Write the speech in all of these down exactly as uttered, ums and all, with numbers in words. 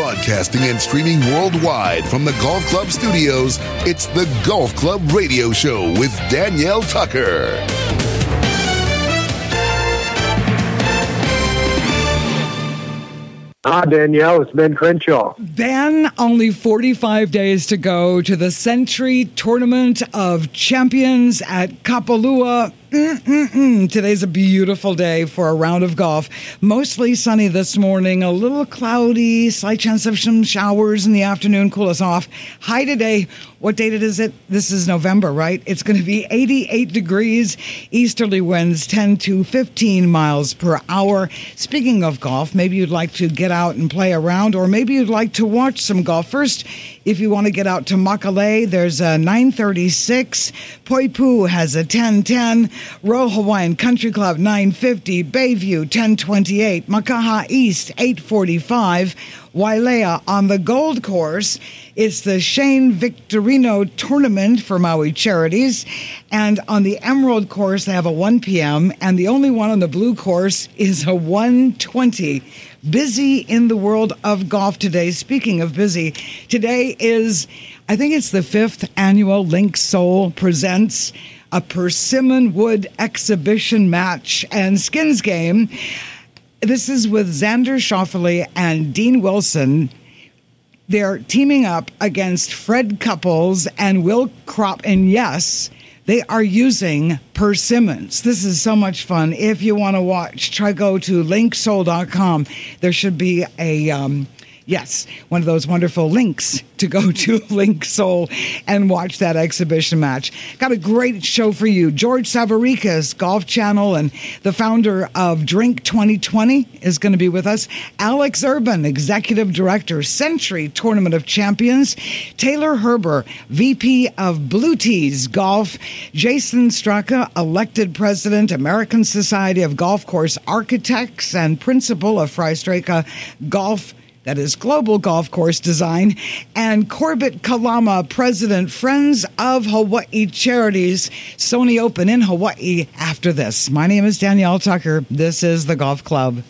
Broadcasting and streaming worldwide from the Golf Club studios, it's the Golf Club Radio Show with Danielle Tucker. Ah, Danielle, it's Ben Crenshaw. Ben, only forty-five days to go to the Century Tournament of Champions at Kapalua. Mm-mm-mm. Today's a beautiful day for a round of golf. Mostly sunny this morning, a little cloudy, slight chance of some showers in the afternoon, cool us off. High today, what date is it? This is November, right? It's going to be eighty-eight degrees, easterly winds ten to fifteen miles per hour. Speaking of golf, maybe you'd like to get out and play around, or maybe you'd like to watch some golf. First, if you want to get out to Makale, there's a nine thirty-six. Poipu has a ten ten. Royal Hawaiian Country Club nine fifty, Bayview ten twenty-eight, Makaha East eight forty-five, Wailea on the Gold Course. It's the Shane Victorino Tournament for Maui Charities, and on the Emerald Course they have a one p.m. and the only one on the Blue Course is a one twenty. Busy in the world of golf today. Speaking of busy, today is, I think it's the fifth annual Link Soul presents a Persimmon Wood exhibition match and skins game. This is with Xander Schauffele and Dean Wilson. They're teaming up against Fred Couples and Will Kropp. And yes, they are using persimmons. This is so much fun. If you want to watch, try go to link soul dot com. There should be a... Um, Yes, one of those wonderful links to go to Link Soul and watch that exhibition match. Got a great show for you. George Savarikas, Golf Channel, and the founder of Drink twenty twenty is going to be with us. Alex Urban, Executive Director, Century Tournament of Champions. Taylor Herber, V P of Blue Tees Golf. Jason Straka, elected President, American Society of Golf Course Architects, and Principal of Fry Straka Golf, that is Global Golf Course Design, and Corbett Kalama, President, Friends of Hawaii Charities, Sony Open in Hawaii after this. My name is Danielle Tucker. This is the Golf Club.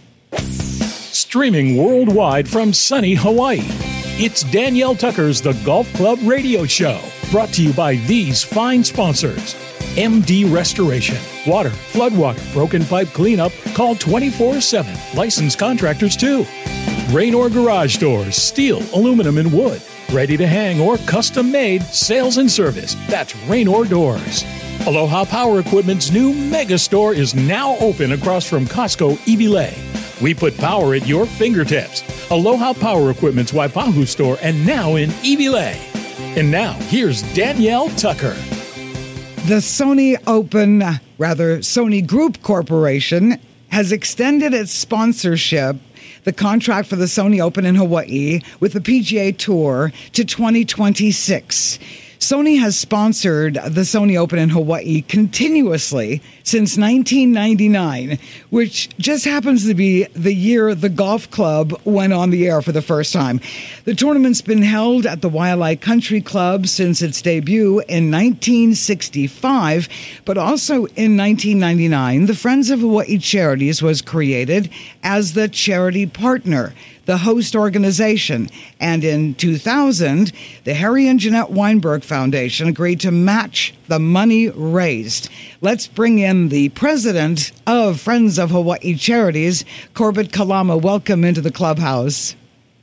Streaming worldwide from sunny Hawaii, it's Danielle Tucker's The Golf Club Radio Show, brought to you by these fine sponsors. M D Restoration, water, floodwater, broken pipe cleanup, call twenty-four seven. Licensed contractors too. Raynor Garage Doors, steel, aluminum, and wood. Ready to hang or custom made, sales and service. That's Raynor Doors. Aloha Power Equipment's new mega store is now open across from Costco Iwilei. We put power at your fingertips. Aloha Power Equipment's Waipahu store and now in Iwilei. And now, here's Danielle Tucker. The Sony Open, rather Sony Group Corporation, has extended its sponsorship, the contract for the Sony Open in Hawaii with the P G A Tour, to twenty twenty-six. Sony has sponsored the Sony Open in Hawaii continuously since nineteen ninety-nine, which just happens to be the year the golf club went on the air for the first time. The tournament's been held at the Waialae Country Club since its debut in nineteen sixty-five, but also in nineteen ninety-nine, the Friends of Hawaii Charities was created as the charity partner, the host organization. And in two thousand, the Harry and Jeanette Weinberg Foundation agreed to match the money raised. Let's bring in the president of Friends of Hawaii Charities, Corbett Kalama. Welcome into the clubhouse.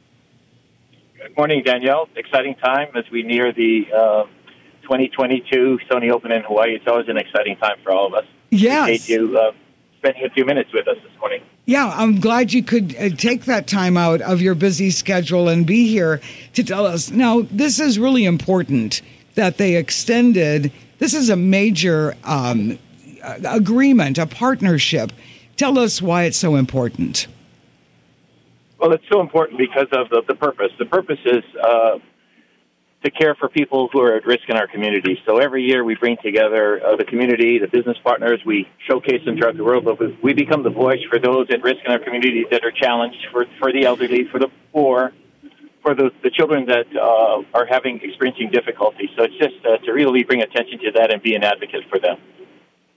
Good morning, Danielle. Exciting time as we near the uh, twenty twenty-two Sony Open in Hawaii. It's always an exciting time for all of us. Yes. Appreciate you uh, spending a few minutes with us this morning. Yeah, I'm glad you could uh, take that time out of your busy schedule and be here to tell us. Now, this is really important that they extended. This is a major um, agreement, a partnership. Tell us why it's so important. Well, it's so important because of the, the purpose. The purpose is uh, to care for people who are at risk in our community. So every year we bring together uh, the community, the business partners. We showcase them throughout the world, but we, we become the voice for those at risk in our community that are challenged, for, for the elderly, for the poor, for the, the children that uh, are having experiencing difficulty. So it's just uh, to really bring attention to that and be an advocate for them.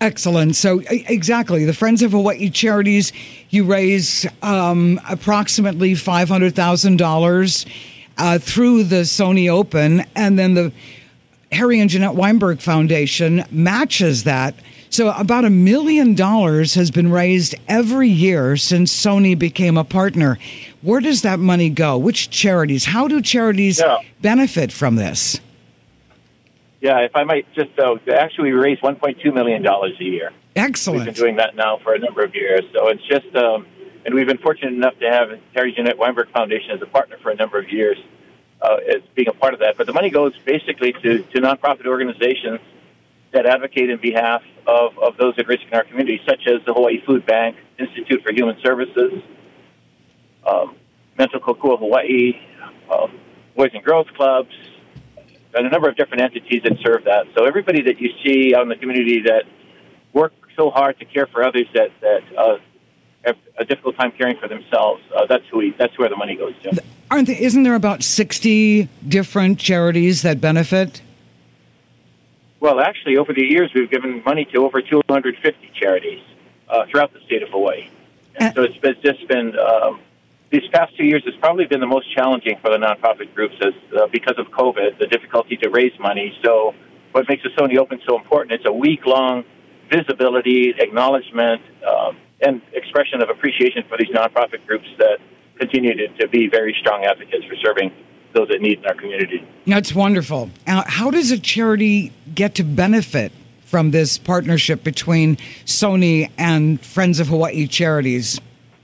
Excellent. So e- exactly, the Friends of Hawaii Charities, you raise um, approximately five hundred thousand dollars uh, through the Sony Open, and then the Harry and Jeanette Weinberg Foundation matches that. So about a million dollars has been raised every year since Sony became a partner. Where does that money go? Which charities? How do charities yeah. benefit from this? Yeah, if I might just, uh, actually we raise one point two million dollars a year. Excellent. We've been doing that now for a number of years. So it's just, um, and we've been fortunate enough to have Harry Jeanette Weinberg Foundation as a partner for a number of years, uh, as being a part of that. But the money goes basically to, to nonprofit organizations that advocate in behalf of, of those at risk in our community, such as the Hawaii Food Bank, Institute for Human Services, um, Mental Kokua Hawaii, um, Boys and Girls Clubs, and a number of different entities that serve that. So everybody that you see out in the community that work so hard to care for others that, that uh, have a difficult time caring for themselves, uh, that's who we, that's where the money goes to. Aren't there, isn't there about sixty different charities that benefit? Well, actually, over the years, we've given money to over two hundred fifty charities uh, throughout the state of Hawaii. And so it's, it's just been, um, these past two years has probably been the most challenging for the nonprofit groups as, uh, because of COVID, the difficulty to raise money. So what makes the Sony Open so important, it's a week-long visibility, acknowledgement, um, and expression of appreciation for these nonprofit groups that continue to, to be very strong advocates for serving those that need in our community. That's wonderful. Now, how does a charity get to benefit from this partnership between Sony and Friends of Hawaii Charities?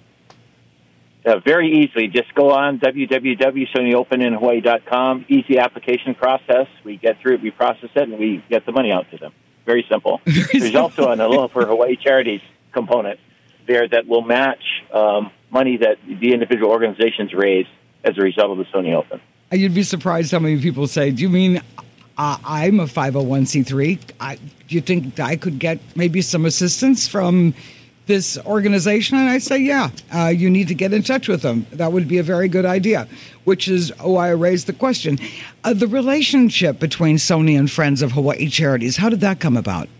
Uh, very easily. Just go on w w w dot sony open in hawaii dot com. Easy application process. We get through it, we process it, and we get the money out to them. Very simple. Very There's simple. also an Aloha for Hawaii Charities component there that will match um, money that the individual organizations raise as a result of the Sony Open. You'd be surprised how many people say, do you mean uh, I'm a five oh one c three? I, do you think I could get maybe some assistance from this organization? And I say, yeah, uh, you need to get in touch with them. That would be a very good idea, which is why I raised the question. Uh, the relationship between Sony and Friends of Hawaii Charities, how did that come about?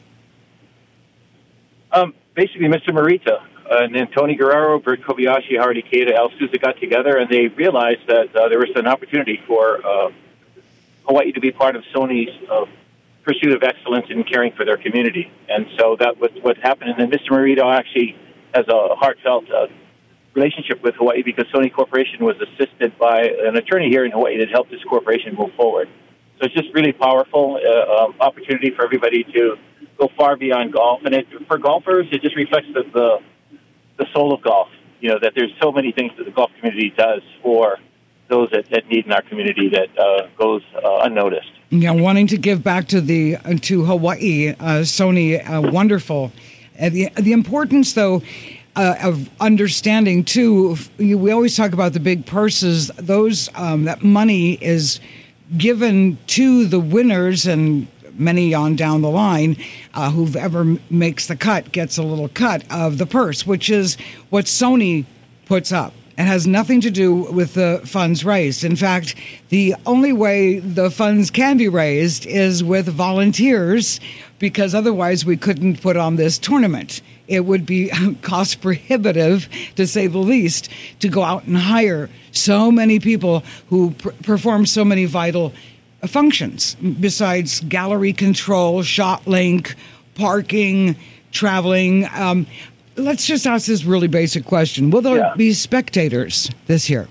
Um, basically, Mister Morita and then Tony Guerrero, Bert Kobayashi, Howard Ikeda, Al Souza got together, and they realized that uh, there was an opportunity for uh, Hawaii to be part of Sony's uh, pursuit of excellence in caring for their community. And so that was what happened. And then Mister Morita actually has a heartfelt uh, relationship with Hawaii because Sony Corporation was assisted by an attorney here in Hawaii that helped this corporation move forward. So it's just really powerful uh, um, opportunity for everybody to go far beyond golf. And it, for golfers, it just reflects the, the the soul of golf, you know, that there's so many things that the golf community does for those that, that need in our community that uh, goes uh, unnoticed. Yeah, wanting to give back to the uh, to Hawaii, uh, Sony, uh, wonderful. Uh, the the importance, though, uh, of understanding too. We always talk about the big purses. Those um, that money is given to the winners, and many on down the line, uh, whoever makes the cut gets a little cut of the purse, which is what Sony puts up. It has nothing to do with the funds raised. In fact, the only way the funds can be raised is with volunteers, because otherwise we couldn't put on this tournament. It would be cost prohibitive, to say the least, to go out and hire so many people who pr- perform so many vital functions, besides gallery control, shot link, parking, traveling. Um, let's just ask this really basic question. Will there Yeah. be spectators this year?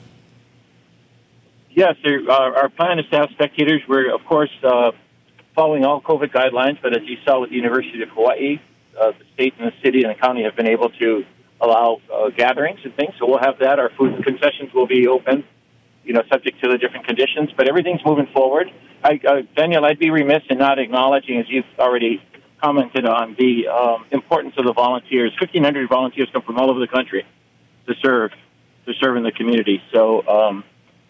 Yes, there, uh, our plan is to have spectators. We're, of course, uh, following all COVID guidelines, but as you saw with the University of Hawaii, uh, the state and the city and the county have been able to allow uh, gatherings and things, so we'll have that. Our food concessions will be open, you know, subject to the different conditions, but everything's moving forward. I, uh, Daniel, I'd be remiss in not acknowledging, as you've already commented on, the um, importance of the volunteers. fifteen hundred volunteers come from all over the country to serve, to serve in the community. So, um,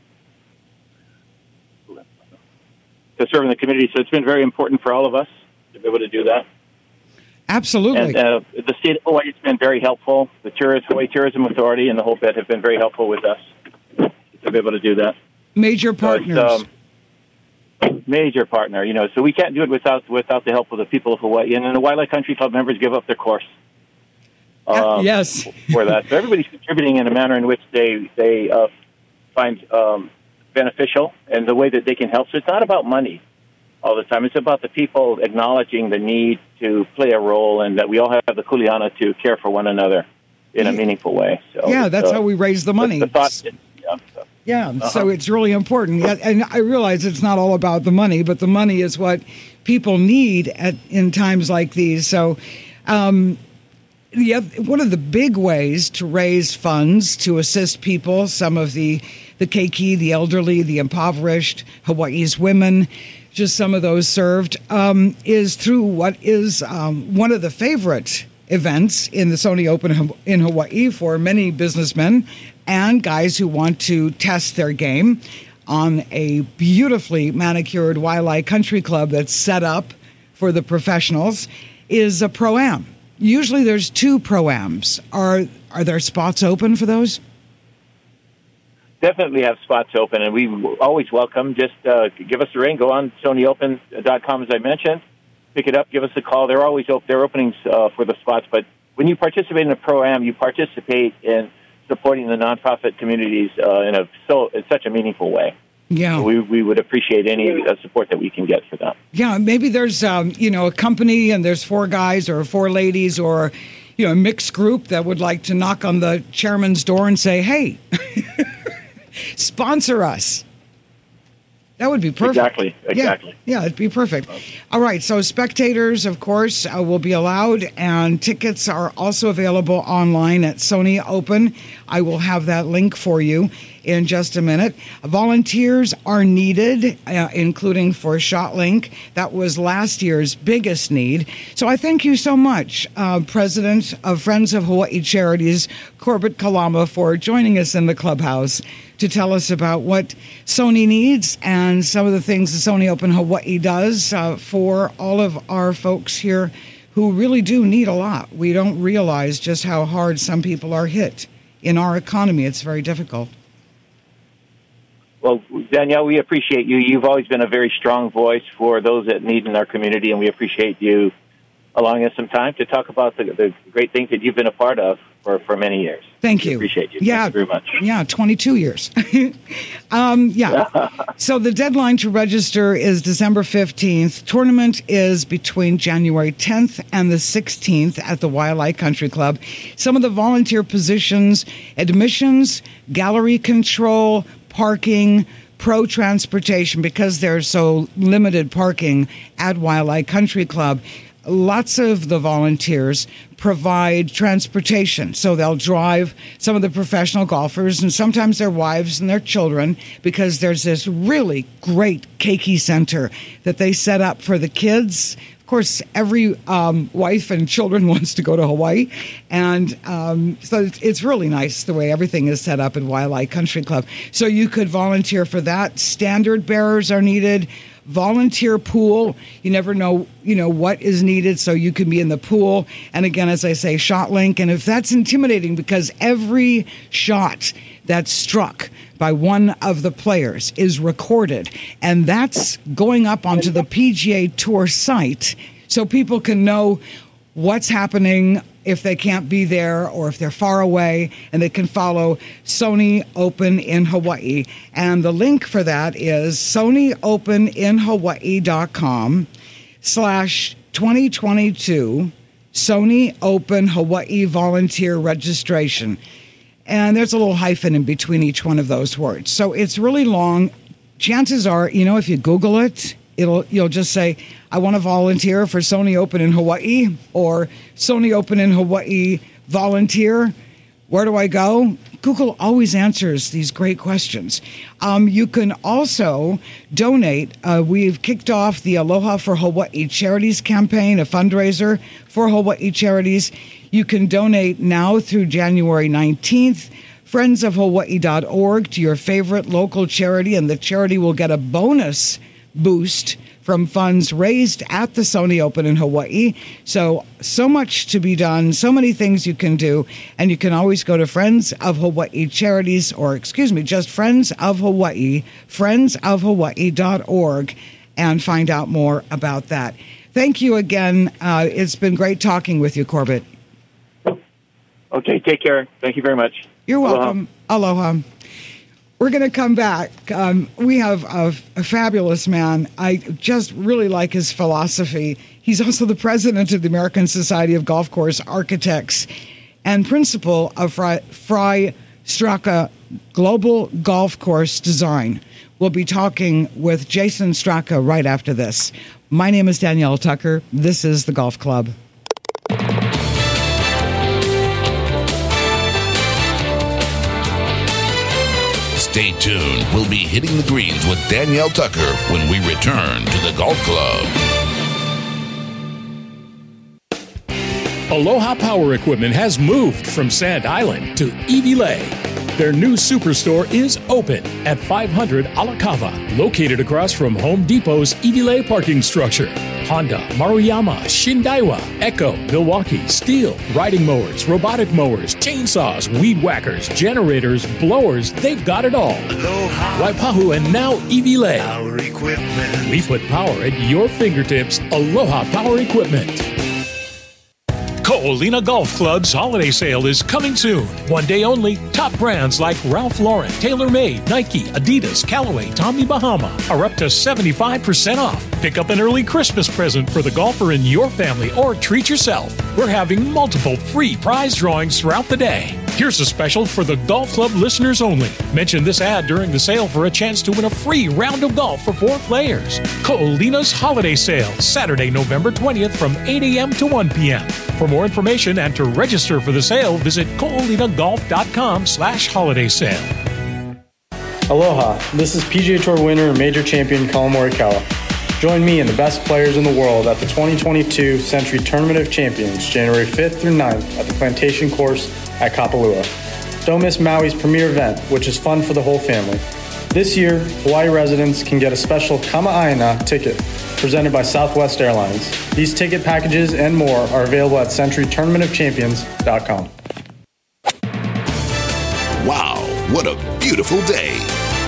to serve in the community. So it's been very important for all of us to be able to do that. Absolutely. And uh, the state of Hawaii has been very helpful. The Tourist, Hawaii Tourism Authority and the whole bit have been very helpful with us to be able to do that. Major partners. But, um, major partner. You know, so we can't do it without without the help of the people of Hawaii. And then the Waialae Country Club members give up their course. Um, yes. For that, so everybody's contributing in a manner in which they they uh, find um, beneficial and the way that they can help. So it's not about money all the time. It's about the people acknowledging the need to play a role and that we all have the kuleana to care for one another in a meaningful way. So yeah, that's uh, how we raise the money. The thought, yeah, so. Yeah, Uh-huh. so it's really important. Yeah, and I realize it's not all about the money, but the money is what people need at in times like these. So, um, the other, one of the big ways to raise funds to assist people, some of the the keiki, the elderly, the impoverished, Hawaii's women, just some of those served, um, is through what is um, one of the favorite events in the Sony Open in Hawaii for many businessmen and guys who want to test their game on a beautifully manicured Waialae Country Club that's set up for the professionals, is a Pro-Am. Usually there's two Pro-Ams. Are are there spots open for those? Definitely have spots open, and we always welcome. Just uh, give us a ring. Go on Sony Open dot com, as I mentioned. Pick it up. Give us a call. They're always open. They're openings uh, for the spots. But when you participate in a Pro-Am, you participate in supporting the nonprofit communities uh, in a so in such a meaningful way. Yeah, so we we would appreciate any uh, support that we can get for them. Yeah, maybe there's um, you know a company and there's four guys or four ladies or you know a mixed group that would like to knock on the chairman's door and say, "Hey, sponsor us." That would be perfect. Exactly, exactly. Yeah, yeah, it'd be perfect. All right, so spectators, of course, uh, will be allowed, and tickets are also available online at Sony Open. I will have that link for you in just a minute. Volunteers are needed, uh, including for ShotLink. That was last year's biggest need. So I thank you so much, uh, President of Friends of Hawaii Charities, Corbett Kalama, for joining us in the clubhouse to tell us about what Sony needs and some of the things the Sony Open Hawaii does uh, for all of our folks here who really do need a lot. We don't realize just how hard some people are hit in our economy. It's very difficult. Well, Danielle, we appreciate you. You've always been a very strong voice for those that need in our community, and we appreciate you allowing us some time to talk about the, the great things that you've been a part of for, for many years. Thank we you. Appreciate you. Yeah, Thank you very much. Yeah, twenty-two years. um, yeah. So the deadline to register is December fifteenth. Tournament is between January tenth and the sixteenth at the Waialae Country Club. Some of the volunteer positions: admissions, gallery control, parking, pro transportation, because there's so limited parking at Waialae Country Club. Lots of the volunteers provide transportation. So they'll drive some of the professional golfers and sometimes their wives and their children, because there's this really great keiki center that they set up for the kids. Of course, every um, wife and children wants to go to Hawaii. And um, so it's, it's really nice the way everything is set up at Waialae Country Club. So you could volunteer for that. Standard bearers are needed. Volunteer pool. You never know, you know, what is needed, so you can be in the pool. And again, as I say, ShotLink. And if that's intimidating, because every shot that's struck by one of the players is recorded, and that's going up onto the P G A Tour site, so people can know what's happening if they can't be there or if they're far away, and they can follow Sony Open in Hawaii. And the link for that is Sony Open in Hawaii dot com slash twenty twenty-two Sony Open Hawaii volunteer registration. And there's a little hyphen in between each one of those words. So it's really long. Chances are, you know, if you Google it, It'll you'll just say, I want to volunteer for Sony Open in Hawaii, or Sony Open in Hawaii volunteer. Where do I go? Google always answers these great questions. Um, you can also donate. Uh, we've kicked off the Aloha for Hawaii Charities campaign, a fundraiser for Hawaii Charities. You can donate now through January nineteenth. friends of hawaii dot org to your favorite local charity, and the charity will get a bonus boost from funds raised at the Sony Open in Hawaii. So, so much to be done, so many things you can do. And you can always go to Friends of Hawaii Charities, or excuse me, just Friends of Hawaii, friends of hawaii dot org, and find out more about that. Thank you again. Uh, it's been great talking with you, Corbett. Okay, take care. Thank you very much. You're welcome. Aloha. Aloha. We're going to come back. Um, we have a, a fabulous man. I just really like his philosophy. He's also the president of the American Society of Golf Course Architects and principal of Fry, Fry Straka Global Golf Course Design. We'll be talking with Jason Straka right after this. My name is Danielle Tucker. This is The Golf Club. Stay tuned. We'll be hitting the greens with Danielle Tucker when we return to the Golf Club. Aloha Power Equipment has moved from Sand Island to Iwilei. Their new superstore is open at five hundred Alakava, located across from Home Depot's Iwilei parking structure. Honda, Maruyama, Shindaiwa, Echo, Milwaukee, Steel, riding mowers, robotic mowers, chainsaws, weed whackers, generators, blowers, they've got it all. Aloha. Waipahu and now Iwilei. Power Equipment. We put power at your fingertips. Aloha Power Equipment. Ko'olina Golf Club's holiday sale is coming soon. One day only, top brands like Ralph Lauren, TaylorMade, Nike, Adidas, Callaway, Tommy Bahama are up to seventy-five percent off. Pick up an early Christmas present for the golfer in your family or treat yourself. We're having multiple free prize drawings throughout the day. Here's a special for the Golf Club listeners only. Mention this ad during the sale for a chance to win a free round of golf for four players. Ko'olina's Holiday Sale, Saturday, November twentieth from eight a.m. to one p.m. For more information and to register for the sale, visit ko'olinagolf.com slash holiday sale. Aloha, this is P G A Tour winner and major champion Collin Morikawa. Join me and the best players in the world at the twenty twenty-two Century Tournament of Champions, January fifth through ninth at the Plantation Course at Kapalua. Don't miss Maui's premier event, which is fun for the whole family. This year, Hawaii residents can get a special Kama'aina ticket presented by Southwest Airlines. These ticket packages and more are available at century tournament of champions dot com. Wow, what a beautiful day.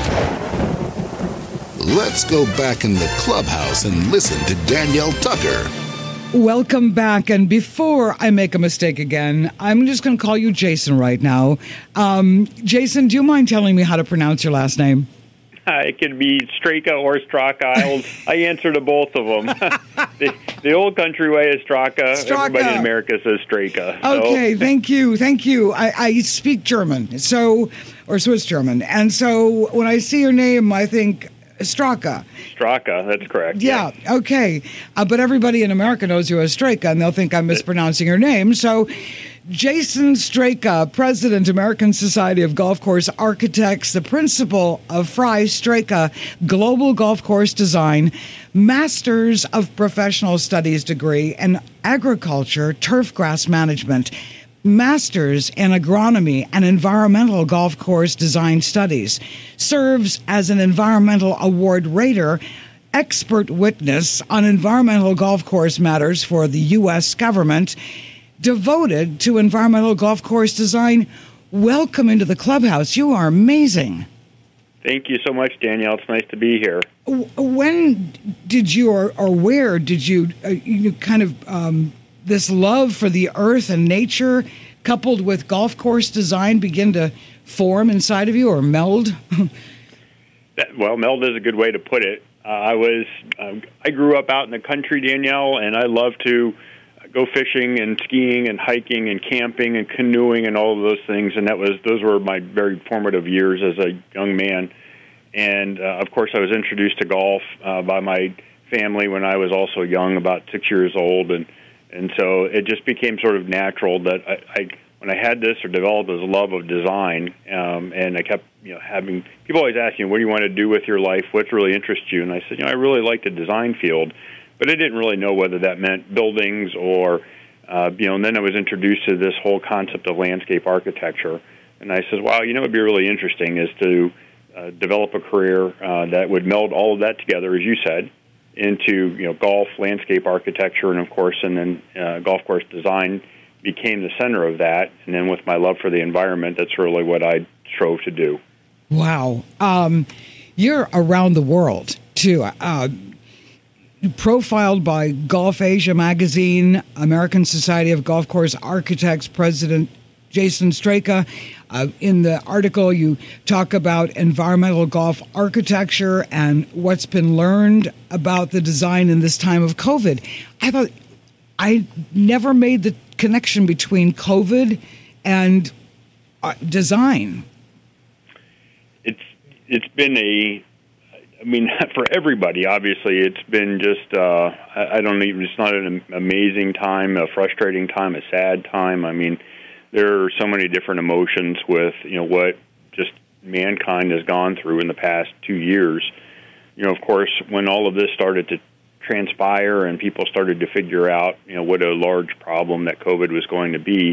Let's go back in the clubhouse and listen to Danielle Tucker. Welcome back. And before I make a mistake again, I'm just going to call you Jason right now. Um, Jason, do you mind telling me how to pronounce your last name? Uh, it could be Straka or Straka. I'll, I answer to both of them. the, the old country way is Straka. Straka. Everybody in America says Straka. So. Okay, thank you, thank you. I, I speak German, so or Swiss German, and so when I see your name, I think Straka. Straka, that's correct. Yeah, yes. Okay. Uh, but everybody in America knows you as Straka, and they'll think I'm mispronouncing your name. So, Jason Straka, President, American Society of Golf Course Architects, the principal of Fry Straka Global Golf Course Design, Masters of Professional Studies degree in Agriculture, Turf Grass Management, Masters in Agronomy and Environmental Golf Course Design Studies, serves as an Environmental Award Rater, expert witness on environmental golf course matters for the U S government, devoted to environmental golf course design. Welcome into the clubhouse. You are amazing. Thank you so much, Danielle. It's nice to be here. When did you, or, or where did you, uh, you kind of... Um, this love for the earth and nature coupled with golf course design begin to form inside of you or meld? that, well, meld is a good way to put it. Uh, I was, um, I grew up out in the country, Danielle, and I love to go fishing and skiing and hiking and camping and canoeing and all of those things. And that was, those were my very formative years as a young man. And uh, of course I was introduced to golf uh, by my family when I was also young, about six years old. And And so it just became sort of natural that I, I when I had this or developed this love of design, um, and I kept, you know, having people always asking, what do you want to do with your life? What really interests you? And I said, you know, I really like the design field, but I didn't really know whether that meant buildings or, uh, you know, and then I was introduced to this whole concept of landscape architecture. And I said, wow, you know, what would be really interesting is to uh, develop a career uh, that would meld all of that together, as you said, into you know golf, landscape architecture, and of course, and then uh, golf course design became the center of that. And then with my love for the environment, that's really what I strove to do. Wow. Um, you're around the world, too. Uh, profiled by Golf Asia magazine, American Society of Golf Course Architects President Jason Straka. Uh, in the article, you talk about environmental golf architecture and what's been learned about the design in this time of COVID. I thought I never made the connection between COVID and uh, design. It's it's been a, I mean, for everybody, obviously, it's been just, uh, I, I don't even, it's not an amazing time, a frustrating time, a sad time. I mean, there are so many different emotions with, you know, what just mankind has gone through in the past two years. You know, of course, when all of this started to transpire and people started to figure out, you know, what a large problem that COVID was going to be,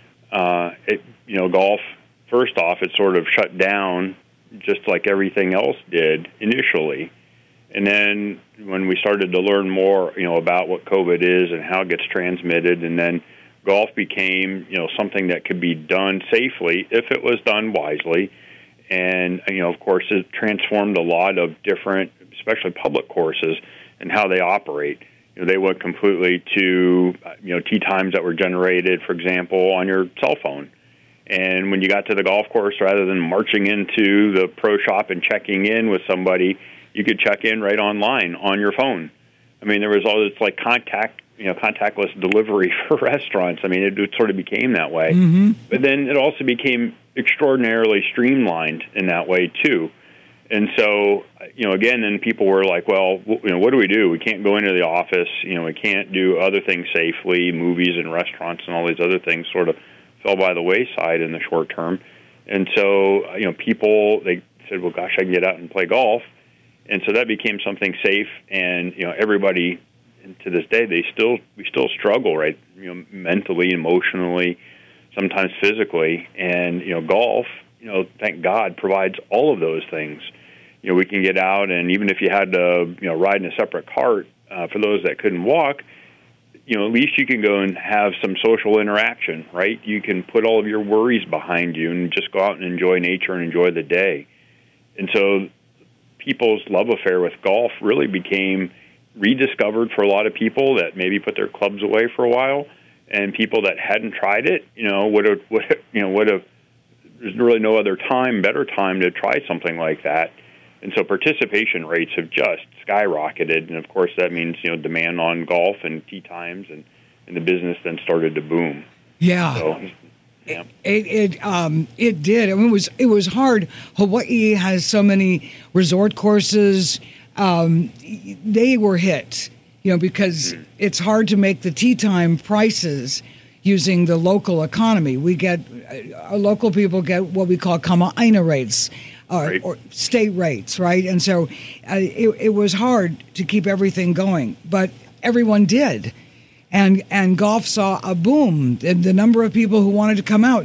uh, it, you know, golf, first off, it sort of shut down just like everything else did initially. And then when we started to learn more, you know, about what COVID is and how it gets transmitted, and then golf became, you know, something that could be done safely if it was done wisely. And, you know, of course, it transformed a lot of different, especially public courses, and how they operate. You know, they went completely to, you know, tee times that were generated, for example, on your cell phone. And when you got to the golf course, rather than marching into the pro shop and checking in with somebody, you could check in right online on your phone. I mean, there was all this like contact, you know, contactless delivery for restaurants. I mean, it, it sort of became that way. Mm-hmm. But then it also became extraordinarily streamlined in that way too. And so, you know, again, then people were like, well, you know, what do we do? We can't go into the office. You know, we can't do other things safely. Movies and restaurants and all these other things sort of fell by the wayside in the short term. And so, you know, people, they said, well, gosh, I can get out and play golf. And so that became something safe. And, you know, everybody, and to this day, they still, we still struggle, right? You know, mentally, emotionally, sometimes physically. And, you know, golf, you know, thank God, provides all of those things. You know, we can get out, and even if you had to, you know, ride in a separate cart, uh, for those that couldn't walk, you know, at least you can go and have some social interaction, right? You can put all of your worries behind you and just go out and enjoy nature and enjoy the day. And so people's love affair with golf really became rediscovered for a lot of people that maybe put their clubs away for a while, and people that hadn't tried it, you know, would have, would have, you know, would have, there's really no other time, better time to try something like that. And so participation rates have just skyrocketed. And, of course, that means, you know, demand on golf and tee times, and, and the business then started to boom. Yeah. So, yeah. It it um it did. I mean, it was it was hard. Hawaii has so many resort courses. Um, they were hit, you know, because mm. it's hard to make the tee time prices using the local economy. We get uh, local people get what we call kama'aina rates. Uh, right. Or state rates, right? And so uh, it, it was hard to keep everything going, but everyone did. And and golf saw a boom in the number of people who wanted to come out.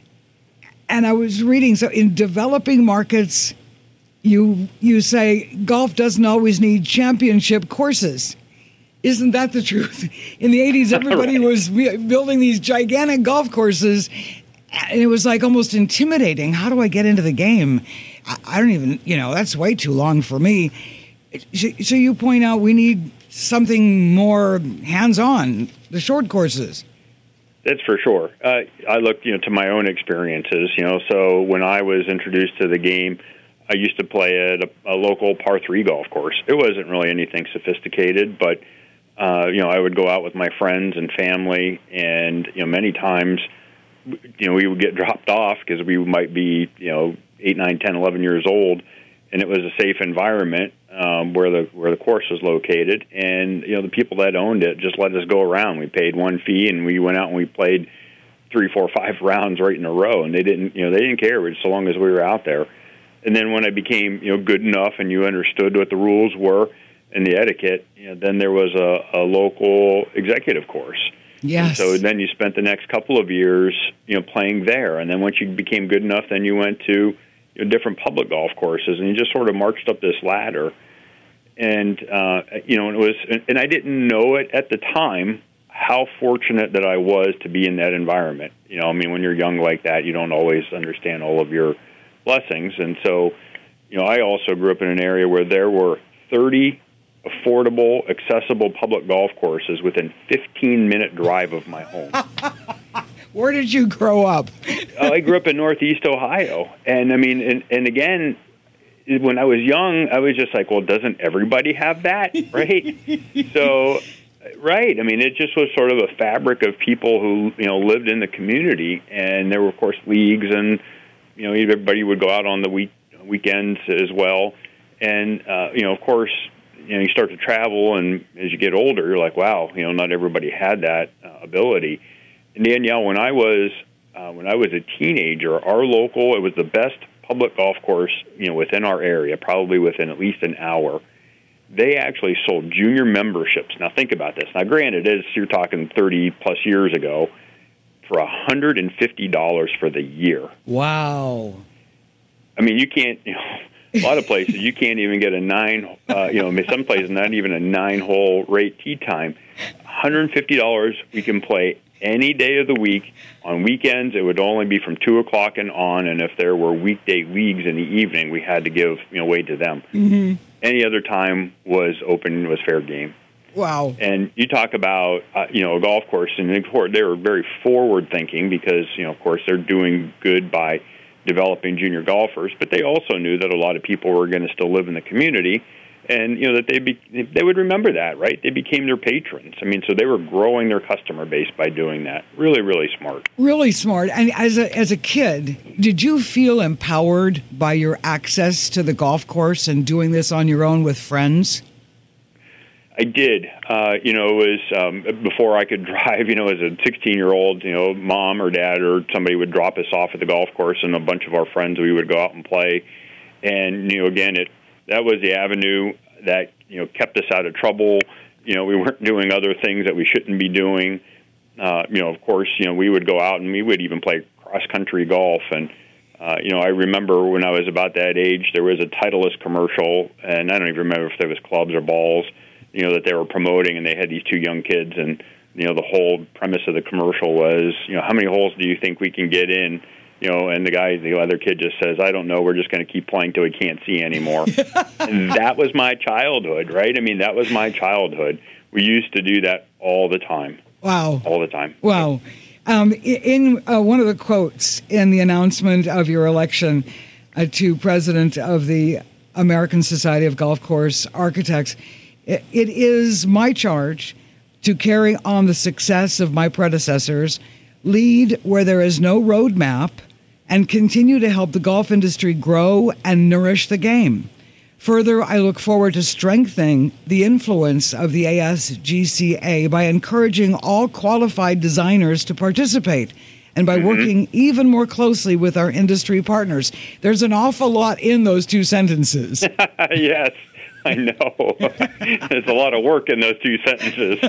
And I was reading, so in developing markets, you you say golf doesn't always need championship courses. Isn't that the truth? In the eighties, everybody right. was building these gigantic golf courses, and it was like almost intimidating. How do I get into the game? I don't even, you know, that's way too long for me. So you point out we need something more hands-on, the short courses. That's for sure. Uh, I looked, you know, to my own experiences, you know, so when I was introduced to the game, I used to play at a, a local par three golf course. It wasn't really anything sophisticated, but, uh, you know, I would go out with my friends and family, and, you know, many times, you know, we would get dropped off because we might be, you know, eight, nine, ten, eleven years old, and it was a safe environment um, where the where the course was located. And, you know, the people that owned it just let us go around. We paid one fee, and we went out and we played three, four, five rounds right in a row, and they didn't, you know, they didn't care so long as we were out there. And then when I became, you know, good enough and you understood what the rules were and the etiquette, you know, then there was a, a local executive course. Yes. And so then you spent the next couple of years, you know, playing there. And then once you became good enough, then you went to, you you know, different public golf courses, and you just sort of marched up this ladder. And, uh, you know, it was, and I didn't know it at the time, how fortunate that I was to be in that environment. You know, I mean, when you're young like that, you don't always understand all of your blessings. And so, you know, I also grew up in an area where there were thirty affordable, accessible public golf courses within fifteen minute drive of my home. Where did you grow up? uh, I grew up in Northeast Ohio. And I mean, and, and again, when I was young, I was just like, well, doesn't everybody have that? Right. So, right. I mean, it just was sort of a fabric of people who, you know, lived in the community. And there were, of course, leagues, and, you know, everybody would go out on the week, weekends as well. And, uh, you know, of course, you know, you start to travel, and as you get older, you're like, wow, you know, not everybody had that uh, ability. And Danielle, when I was uh, when I was a teenager, our local, it was the best public golf course, you know, within our area, probably within at least an hour. They actually sold junior memberships. Now, think about this. Now, granted, it's, you're talking thirty plus years ago, for one hundred fifty dollars for the year. Wow. I mean, you can't, you know, a lot of places you can't even get a nine, uh, you know, some places not even a nine-hole rate tee time. one hundred fifty dollars, we can play any day of the week. On weekends, it would only be from two o'clock and on, and if there were weekday leagues in the evening, we had to give, you know, way to them. Mm-hmm. Any other time was open, was fair game. Wow. And you talk about, uh, you know, a golf course, and they were very forward-thinking because, you know, of course, they're doing good by developing junior golfers, but they also knew that a lot of people were going to still live in the community, and, you know, that they be, they would remember that, right? They became their patrons. I mean, so they were growing their customer base by doing that. Really, really smart. Really smart. And as a as a kid, did you feel empowered by your access to the golf course and doing this on your own with friends? I did. Uh, you know, it was um, before I could drive, you know, as a sixteen-year-old, you know, mom or dad or somebody would drop us off at the golf course, and a bunch of our friends, we would go out and play. And, you know, again, it that was the avenue that, you know, kept us out of trouble. You know, we weren't doing other things that we shouldn't be doing. Uh, you know, of course, you know, we would go out and we would even play cross-country golf. And, uh, you know, I remember when I was about that age, there was a Titleist commercial, and I don't even remember if there was clubs or balls, you know, that they were promoting, and they had these two young kids, and, you know, the whole premise of the commercial was, you know, how many holes do you think we can get in? You know, and the guy, the other kid just says, I don't know, we're just going to keep playing till we can't see anymore. And that was my childhood, right? I mean, that was my childhood. We used to do that all the time. Wow. All the time. Wow. Um, in uh, one of the quotes in the announcement of your election uh, to president of the American Society of Golf Course Architects, it, it is my charge to carry on the success of my predecessors, lead where there is no roadmap, and continue to help the golf industry grow and nourish the game. Further, I look forward to strengthening the influence of the A S G C A by encouraging all qualified designers to participate and by mm-hmm. working even more closely with our industry partners. There's an awful lot in those two sentences. Yes, I know. There's a lot of work in those two sentences.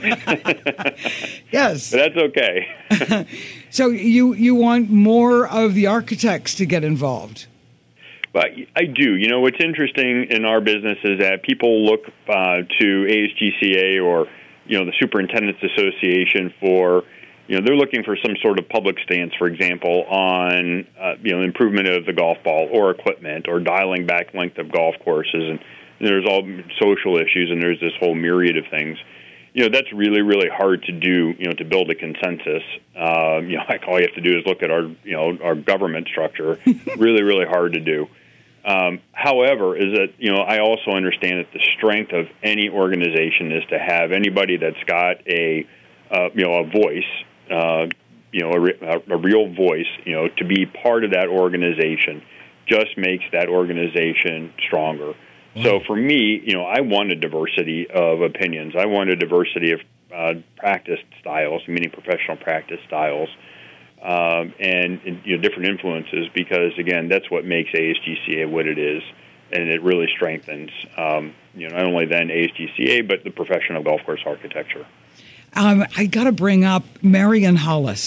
Yes. But that's okay. So you, you want more of the architects to get involved? But I do. You know, what's interesting in our business is that people look uh, to A S G C A or, you know, the Superintendent's Association for, you know, they're looking for some sort of public stance, for example, on, uh, you know, improvement of the golf ball or equipment or dialing back length of golf courses. And there's all social issues, and there's this whole myriad of things. You know, that's really, really hard to do, you know, to build a consensus. Um, you know, like all you have to do is look at our, you know, our government structure. Really, really hard to do. Um, however, is that, you know, I also understand that the strength of any organization is to have anybody that's got a, uh, you know, a voice, uh, you know, a, re- a real voice, you know, to be part of that organization just makes that organization stronger. So for me, you know, I want a diversity of opinions. I want a diversity of uh, practice styles, meaning professional practice styles, um, and, and you know, different influences. Because again, that's what makes A S G C A what it is, and it really strengthens, um, you know, not only then A S G C A but the profession of golf course architecture. Um, I got to bring up Marion Hollis.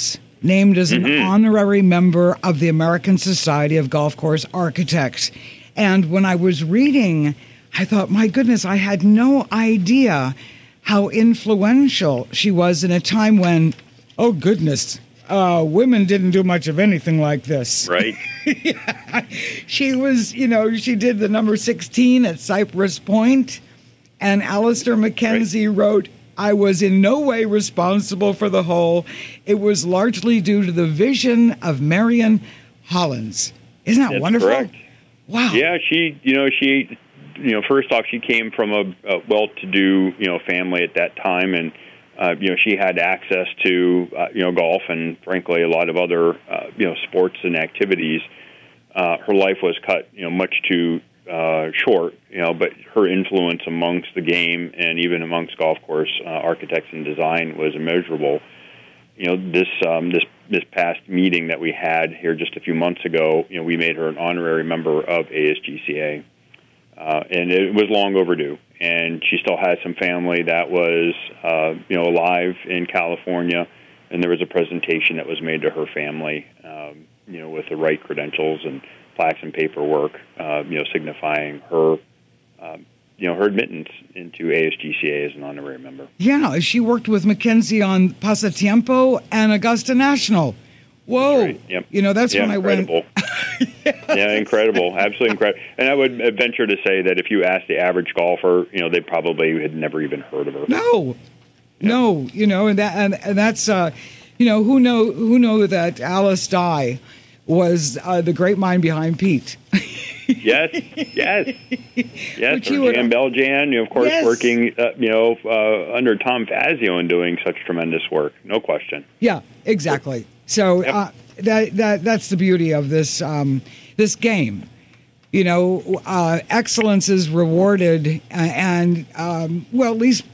named as an Mm-hmm. honorary member of the American Society of Golf Course Architects. And when I was reading, I thought, my goodness, I had no idea how influential she was in a time when, oh goodness, uh, women didn't do much of anything like this. Right. Yeah. She was, you know, she did the number sixteen at Cypress Point, and Alistair McKenzie right. wrote, I was in no way responsible for the hole. It was largely due to the vision of Marion Hollins. Isn't that That's wonderful? Correct. Wow. Yeah, she, you know, she, you know, first off, she came from a, a well-to-do, you know, family at that time, and uh, you know, she had access to, uh, you know, golf and, frankly, a lot of other, uh, you know, sports and activities. Uh, her life was cut, you know, much too uh, short, you know, but her influence amongst the game and even amongst golf course uh, architects and design was immeasurable. You know, this um, this this past meeting that we had here just a few months ago, you know, we made her an honorary member of A S G C A, uh, and it was long overdue. And she still has some family that was, uh, you know, alive in California, and there was a presentation that was made to her family, um, you know, with the right credentials and plaques and paperwork, uh, you know, signifying her, um, you know, her admittance into A S G C A as an honorary member. Yeah, she worked with Mackenzie on Pasatiempo and Augusta National. Whoa. Right. Yep. You know, that's yeah, when I incredible. went. Yes. Yeah, incredible. Absolutely incredible. And I would venture to say that if you asked the average golfer, you know, they probably had never even heard of her. No. Yeah. No, you know, and that and, and that's uh, you know, who know who know that Alice Dye was uh, the great mind behind Pete. Yes, yes, yes. Which Or Jan Beljan, you know, of course, yes. working, uh, you know, uh, under Tom Fazio and doing such tremendous work. No question. Yeah, exactly. So Yep. uh, that that that's the beauty of this um, this game. You know, uh, excellence is rewarded, uh, and um, well, at least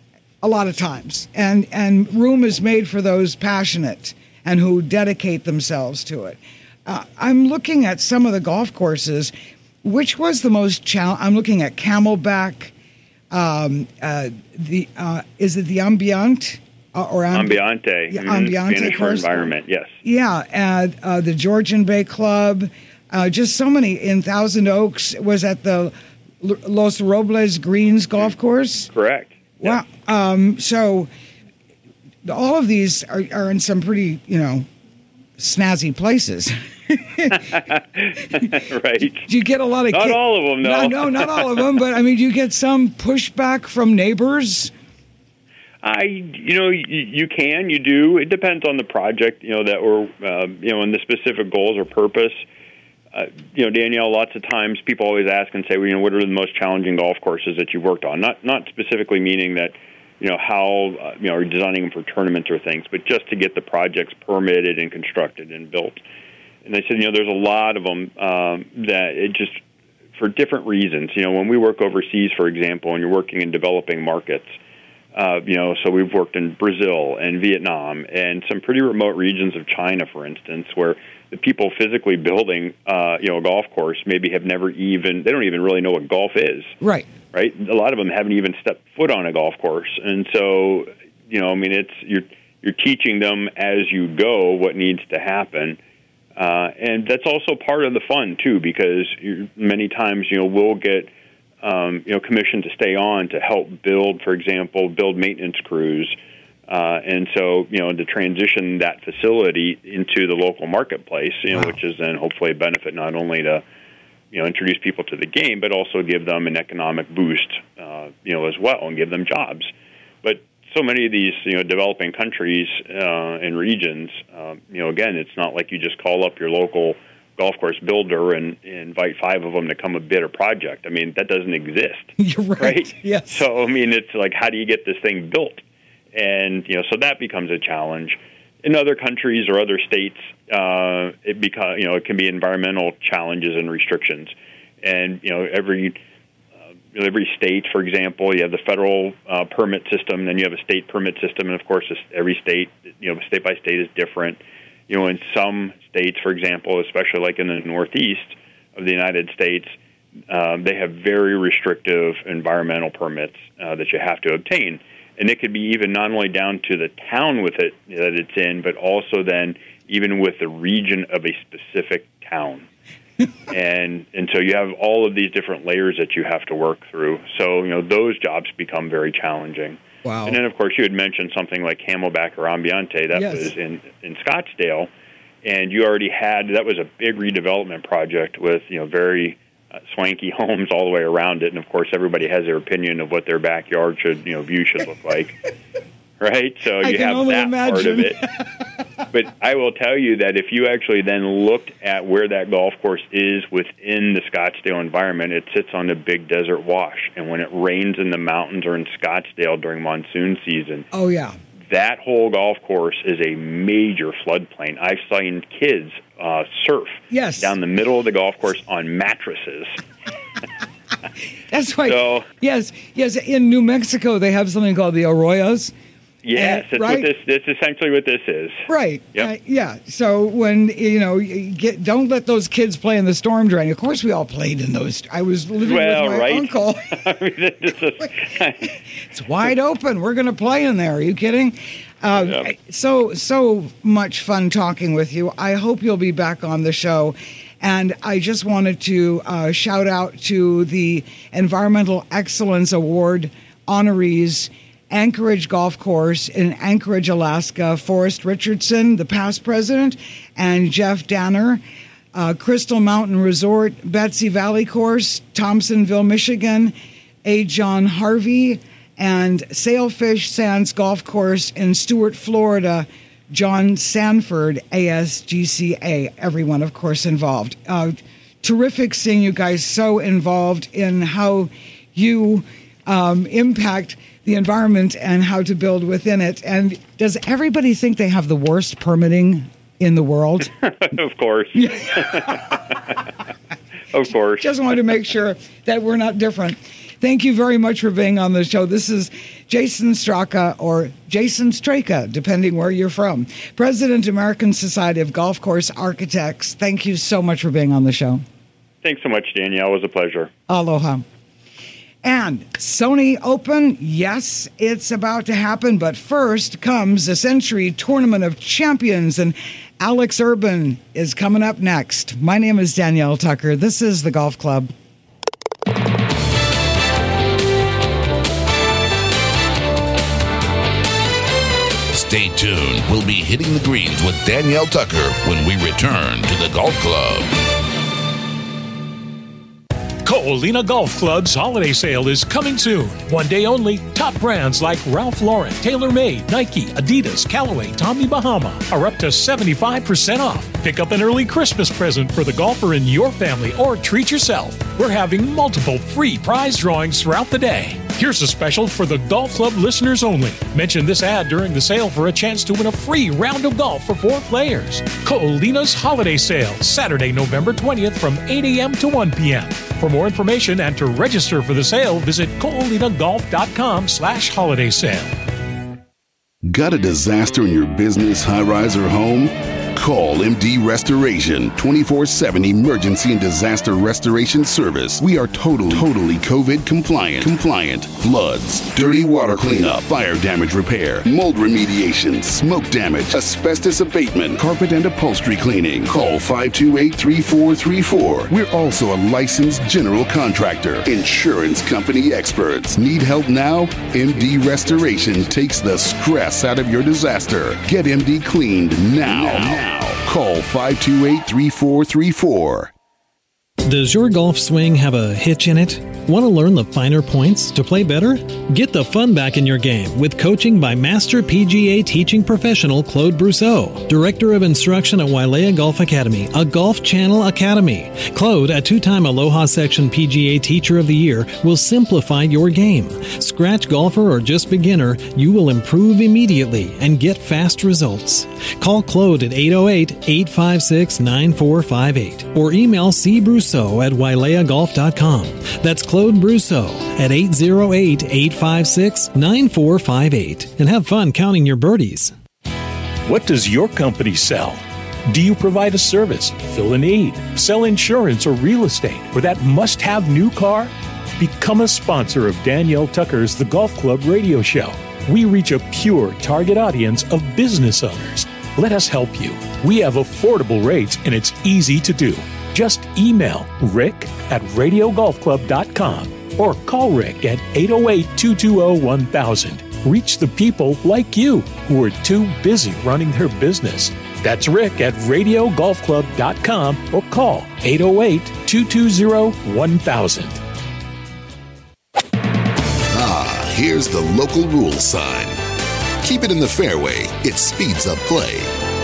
a lot of times, and and room is made for those passionate and who dedicate themselves to it. Uh, I'm looking at some of the golf courses. Which was the most challenging? I'm looking at Camelback. Um, uh, the uh, is it the Ambient uh, or Amb- Ambiente, Yeah, mm-hmm. Ambiente Spanish for course. environment. Yes. Yeah, and uh, the Georgian Bay Club. Uh, just so many in Thousand Oaks. Was at the L- Los Robles Greens golf course. Correct. Wow. Um, so all of these are, are in some pretty, you know, snazzy places. Right. Do you get a lot of Not ki- all of them, no. no, no, not all of them. But I mean, do you get some pushback from neighbors? I, you know, you, you can, you do. It depends on the project, you know, that or, um, you know, and the specific goals or purpose. Uh, you know, Danielle, lots of times people always ask and say, well, you know, what are the most challenging golf courses that you've worked on? Not, not specifically meaning that, you know, how, uh, you know, are you designing them for tournaments or things, but just to get the projects permitted and constructed and built. And they said, you know, there's a lot of them um, that it just, for different reasons. You know, when we work overseas, for example, and you're working in developing markets, uh, you know, so we've worked in Brazil and Vietnam and some pretty remote regions of China, for instance, where the people physically building, uh, you know, a golf course maybe have never even, they don't even really know what golf is. Right. Right? A lot of them haven't even stepped foot on a golf course. And so, you know, I mean, it's, you're, you're teaching them as you go what needs to happen. Uh, and that's also part of the fun, too, because you, many times, you know, we'll get, um, you know, commissioned to stay on to help build, for example, build maintenance crews. Uh, and so, you know, to transition that facility into the local marketplace, you know, Wow. which is then hopefully a benefit not only to, you know, introduce people to the game, but also give them an economic boost, uh, you know, as well, and give them jobs. But so many of these, you know, developing countries uh, and regions, um, you know, again, it's not like you just call up your local golf course builder and, and invite five of them to come and bid a project. I mean, that doesn't exist. You're right. Right? Yes. So, I mean, it's like, how do you get this thing built? And, you know, so that becomes a challenge. In other countries or other states, uh, it beca- you know, it can be environmental challenges and restrictions. And, you know, every uh, every state, for example, you have the federal uh, permit system, then you have a state permit system, and, of course, every state, you know, state by state is different. You know, in some states, for example, especially like in the Northeast of the United States, um, they have very restrictive environmental permits uh, that you have to obtain. and it could be even not only down to the town with it that it's in, but also then even with the region of a specific town. and and so you have all of these different layers that you have to work through. So, you know, those jobs become very challenging. Wow. And then, of course, you had mentioned something like Camelback or Ambiente. That yes. was in, in Scottsdale. And you already had, that was a big redevelopment project with, you know, very uh, swanky homes all the way around it. And, of course, everybody has their opinion of what their backyard should, you know, view should look like. Right? So you have that imagine. part of it. But I will tell you that if you actually then looked at where that golf course is within the Scottsdale environment, it sits on a big desert wash. And when it rains in the mountains or in Scottsdale during monsoon season, oh yeah, that whole golf course is a major floodplain. I've seen kids uh, surf yes. down the middle of the golf course on mattresses. That's right. So, yes, yes. In New Mexico, they have something called the Arroyos. Yes, uh, that's right? what this. That's essentially what this is. Right. Yep. Uh, yeah. So when you know, you get, don't let those kids play in the storm drain. Of course, we all played in those. I was living well, with my right. uncle. I mean, it's, a, it's wide open. We're going to play in there. Are you kidding? Uh, yep. So so much fun talking with you. I hope you'll be back on the show. And I just wanted to uh, shout out to the Environmental Excellence Award honorees. Anchorage Golf Course in Anchorage, Alaska, Forrest Richardson, the past president, and Jeff Danner. Uh, Crystal Mountain Resort, Betsy Valley Course, Thompsonville, Michigan, A. John Harvey, and Sailfish Sands Golf Course in Stuart, Florida, John Sanford, A S G C A. Everyone, of course, involved. Uh, terrific seeing you guys so involved in how you um, impact the environment and how to build within it. And does everybody think they have the worst permitting in the world? Of course. Of course. Just wanted to make sure that we're not different. Thank you very much for being on the show. This is Jason Straka, or Jason Straka, depending where you're from. President, American Society of Golf Course Architects. Thank you so much for being on the show. Thanks so much, Danielle. It was a pleasure. Aloha. And Sony Open, yes, it's about to happen, but first comes the Century Tournament of Champions, and Alex Urban is coming up next. My name is Danielle Tucker. This is the Golf Club. Stay tuned. We'll be hitting the greens with Danielle Tucker when we return to the Golf Club. Coalina Golf Club's holiday sale is coming soon. One day only, top brands like Ralph Lauren, TaylorMade, Nike, Adidas, Callaway, Tommy Bahama are up to seventy-five percent off. Pick up an early Christmas present for the golfer in your family or treat yourself. We're having multiple free prize drawings throughout the day. Here's a special for the Golf Club listeners only. Mention this ad during the sale for a chance to win a free round of golf for four players. Coalina's Holiday Sale, Saturday, November twentieth from eight a.m. to one p.m. For more information and to register for the sale, visit coalinagolf.com slash holiday sale. Got a disaster in your business, high-rise, or home? Call M D Restoration, twenty-four seven emergency and disaster restoration service. We are totally, totally COVID compliant. Compliant. Floods, dirty water cleanup, fire damage repair, mold remediation, smoke damage, asbestos abatement, carpet and upholstery cleaning. Call five two eight, three four three four. We're also a licensed general contractor. Insurance company experts. Need help now? M D Restoration takes the stress out of your disaster. Get M D cleaned now. now. Call five two eight, three four three four. Does your golf swing have a hitch in it? Want to learn the finer points to play better? Get the fun back in your game with coaching by Master P G A teaching professional Claude Brousseau, Director of Instruction at Wailea Golf Academy, a Golf Channel academy. Claude, a two-time Aloha Section P G A Teacher of the Year, will simplify your game. Scratch golfer or just beginner, you will improve immediately and get fast results. Call Claude at eight oh eight, eight five six, nine four five eight or email c brousseau at wailea golf dot com. That's Claude Brousseau at eight oh eight, eight five six, nine four five eight and have fun counting your birdies. What does your company sell? Do you provide a service, fill a need, sell insurance or real estate, or that must-have new car? Become a sponsor of Danielle Tucker's The Golf Club radio show. We reach a pure target audience of business owners. Let us help you. We have affordable rates and it's easy to do. Just email Rick at radio golf club dot com or call Rick at eight oh eight, two two oh, one thousand. Reach the people like you who are too busy running their business. That's Rick at radio golf club dot com or call eight oh eight, two two oh, one thousand. Ah, here's the local rules sign. Keep it in the fairway. It speeds up play.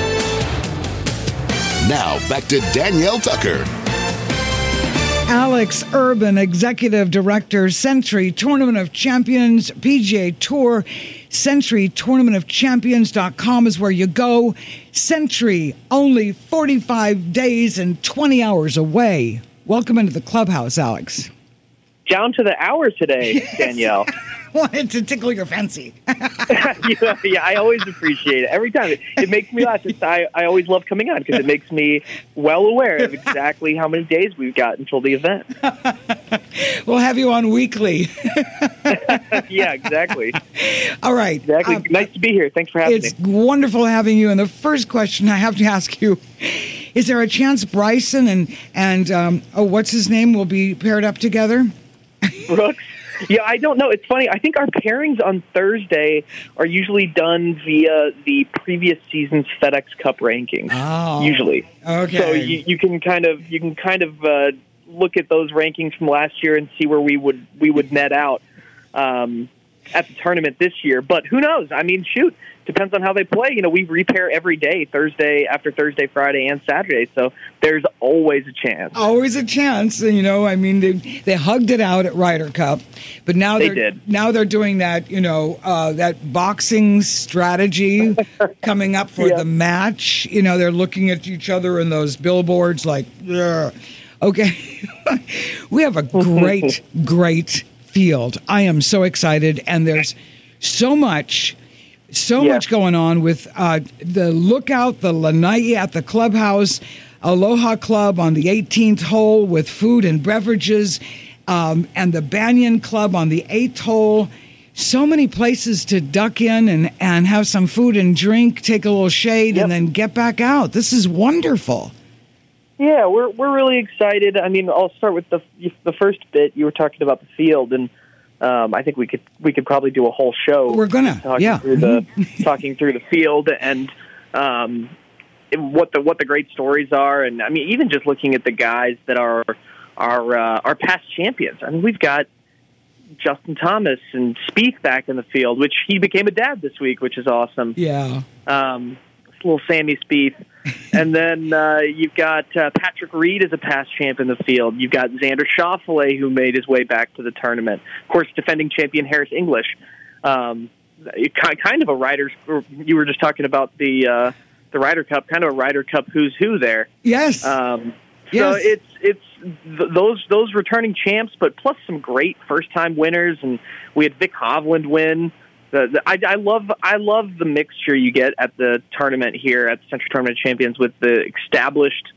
Now back to Danielle Tucker. Alex Urban, Executive Director, Century Tournament of Champions, P G A Tour. Century Tournament of Champions dot com is where you go. Century, only forty-five days and twenty hours away. Welcome into the clubhouse, Alex. Down to the hour today, Danielle. Wanted to tickle your fancy. yeah, yeah, I always appreciate it. Every time. It, it makes me laugh. It's, I, I always love coming on because it makes me well aware of exactly how many days we've got until the event. We'll have you on weekly. Yeah, exactly. All right. Exactly. Um, nice to be here. Thanks for having it's me. It's wonderful having you. And the first question I have to ask you, is there a chance Bryson and, and um, oh, what's his name, will be paired up together? Brooks? Yeah, I don't know. It's funny. I think our pairings on Thursday are usually done via the previous season's FedEx Cup rankings. Oh, usually. Okay. So you, you can kind of you can kind of uh, look at those rankings from last year and see where we would we would net out um, at the tournament this year. But who knows? I mean, shoot. Depends on how they play. You know, we repair every day, Thursday, after Thursday, Friday, and Saturday. So there's always a chance. Always a chance. You know, I mean, they, they hugged it out at Ryder Cup, but now they they're did. now they're doing that. You know, uh, that boxing strategy coming up for yeah. the match. You know, they're looking at each other in those billboards, like, ugh. Okay, we have a great, great field. I am so excited, and there's so much. So yeah. much going on with uh, the Lookout, the Lanai at the clubhouse, Aloha Club on the eighteenth hole with food and beverages, um, and the Banyan Club on the eighth hole. So many places to duck in and, and have some food and drink, take a little shade, yep. and then get back out. This is wonderful. Yeah, we're we're really excited. I mean, I'll start with the the first bit. You were talking about the field, and Um, I think we could we could probably do a whole show. We're gonna, talking yeah, through the talking through the field and um, what the what the great stories are, and I mean even just looking at the guys that are are uh, our past champions. I mean we've got Justin Thomas and Spieth back in the field, which he became a dad this week, which is awesome. Yeah, um, little Sammy Spieth. And then uh, you've got uh, Patrick Reed as a past champ in the field. You've got Xander Schauffele, who made his way back to the tournament. Of course, defending champion Harris English. Um, kind of a Ryder's. You were just talking about the uh, the Ryder Cup, kind of a Ryder Cup who's who there. Yes. Um, yes. So it's it's th- those those returning champs, but plus some great first time winners, and we had Vic Hovland win. The, the, I, I love I love the mixture you get at the tournament here at the Century Tournament of Champions with the established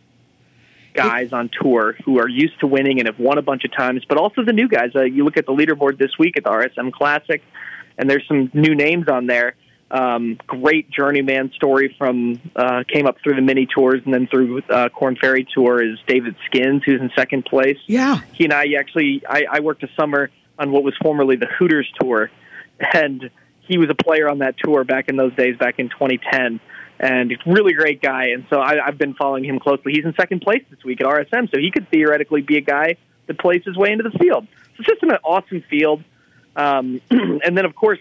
guys on tour who are used to winning and have won a bunch of times, but also the new guys. Uh, you look at the leaderboard this week at the R S M Classic, and there's some new names on there. Um, great journeyman story from uh, came up through the mini tours and then through uh, Korn Ferry Tour is David Skins, who's in second place. Yeah, he and I actually I, I worked a summer on what was formerly the Hooters Tour, and he was a player on that tour back in those days, back in twenty ten, and really great guy. And so I, I've been following him closely. He's in second place this week at R S M, so he could theoretically be a guy that plays his way into the field. So it's just an awesome field. Um, and then, of course,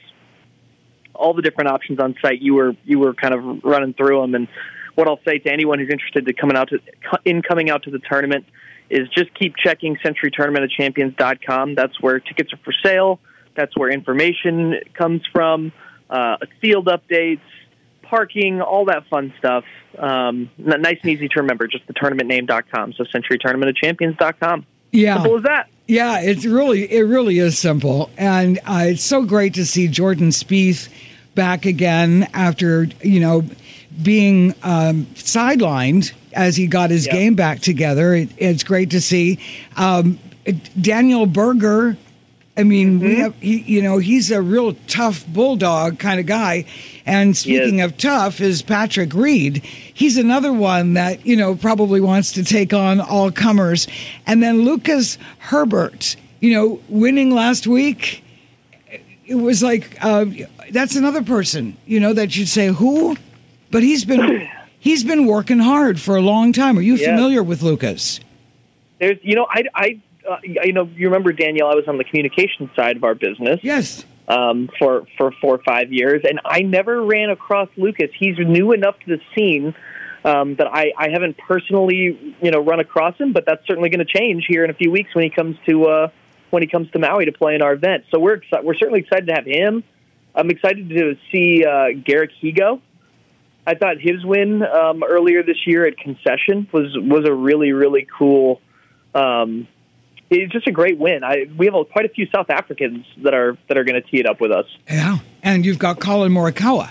all the different options on site. You were you were kind of running through them. And what I'll say to anyone who's interested to coming out to in coming out to the tournament is just keep checking Century Tournament of Champions dot com. That's where tickets are for sale. That's where information comes from, uh, field updates, parking, all that fun stuff. Um, nice and easy to remember, just the tournament name dot com. So Century Tournament of Champions dot com. Yeah. Simple as that. Yeah, it's really, it really is simple. And uh, it's so great to see Jordan Spieth back again after, you know, being um, sidelined as he got his yep. game back together. It, it's great to see. Um, Daniel Berger I mean, mm-hmm. we have, he, you know, he's a real tough bulldog kind of guy. And speaking yes. of tough is Patrick Reed. He's another one that, you know, probably wants to take on all comers. And then Lucas Herbert, you know, winning last week. It was like, uh, that's another person, you know, that you'd say, who? But he's been he's been working hard for a long time. Are you yes. familiar with Lucas? There's, you know, I, I uh, you know, you remember, Danielle, I was on the communication side of our business. Yes. Um, for, for four or five years, and I never ran across Lucas. He's new enough to the scene um, that I, I haven't personally, you know, run across him, but that's certainly going to change here in a few weeks when he comes to uh, when he comes to Maui to play in our event. So we're exci- we're certainly excited to have him. I'm excited to see uh, Garrick Higo. I thought his win um, earlier this year at Concession was was a really really cool. Um, It's just a great win. I, we have a, quite a few South Africans that are that are going to tee it up with us. Yeah, and you've got Colin Morikawa,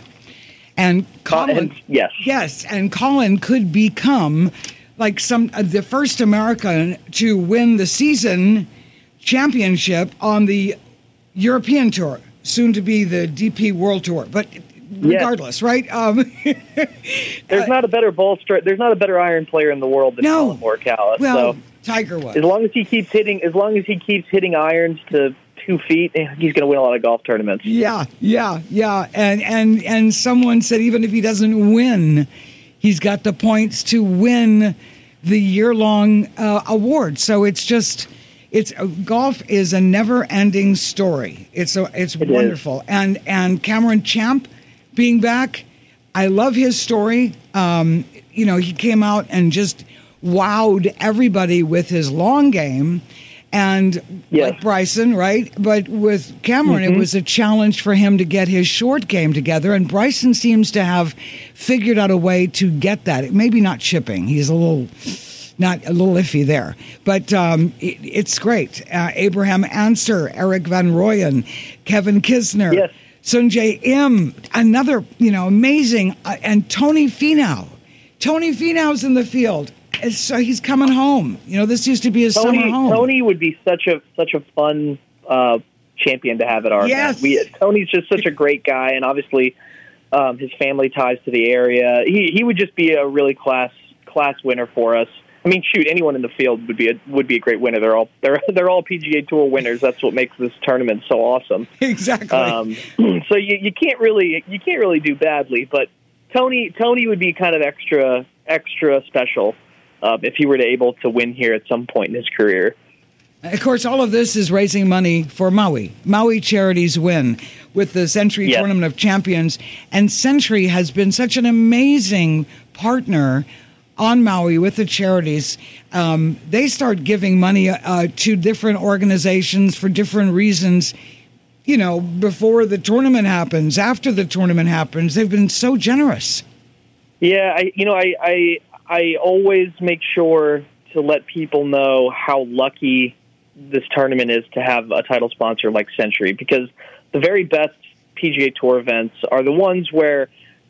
and Colin, uh, and, yes, yes, and Colin could become like some uh, the first American to win the season championship on the European Tour, soon to be the D P World Tour. But regardless, yes. right? Um, there's uh, not a better ball strike. There's not a better iron player in the world than no. Colin Morikawa. Well, so. Tiger was. As long as he keeps hitting, as long as he keeps hitting irons to two feet, he's going to win a lot of golf tournaments. Yeah, yeah, yeah. And and and someone said even if he doesn't win, he's got the points to win the year-long uh, award. So it's just, it's uh, golf is a never-ending story. It's a, it's it wonderful. Is. And and Cameron Champ being back, I love his story. Um, you know, he came out and just wowed everybody with his long game, and yes. like Bryson, right? But with Cameron, mm-hmm. it was a challenge for him to get his short game together, and Bryson seems to have figured out a way to get that. Maybe not chipping; he's a little, not a little iffy there, but um, it, it's great. Uh, Abraham Anser, Eric Van Rooyen, Kevin Kisner, yes. Sungjae Im, another you know amazing, uh, and Tony Finau. Tony Finau's in the field. So he's coming home. You know, this used to be his Tony, summer home. Tony would be such a such a fun uh, champion to have at our yes. event. We, Tony's just such a great guy, and obviously um, his family ties to the area. He he would just be a really class class winner for us. I mean, shoot, anyone in the field would be a would be a great winner. They're all they're they're all P G A Tour winners. That's what makes this tournament so awesome. Exactly. Um, so you you can't really you can't really do badly, but Tony Tony would be kind of extra extra special. Uh, if he were to able to win here at some point in his career. Of course, all of this is raising money for Maui. Maui Charities win with the Century yes. Tournament of Champions. And Century has been such an amazing partner on Maui with the charities. Um, they start giving money uh, to different organizations for different reasons, you know, before the tournament happens, after the tournament happens. They've been so generous. Yeah, I, you know, I... I I always make sure to let people know how lucky this tournament is to have a title sponsor like Century, because the very best P G A Tour events are the ones where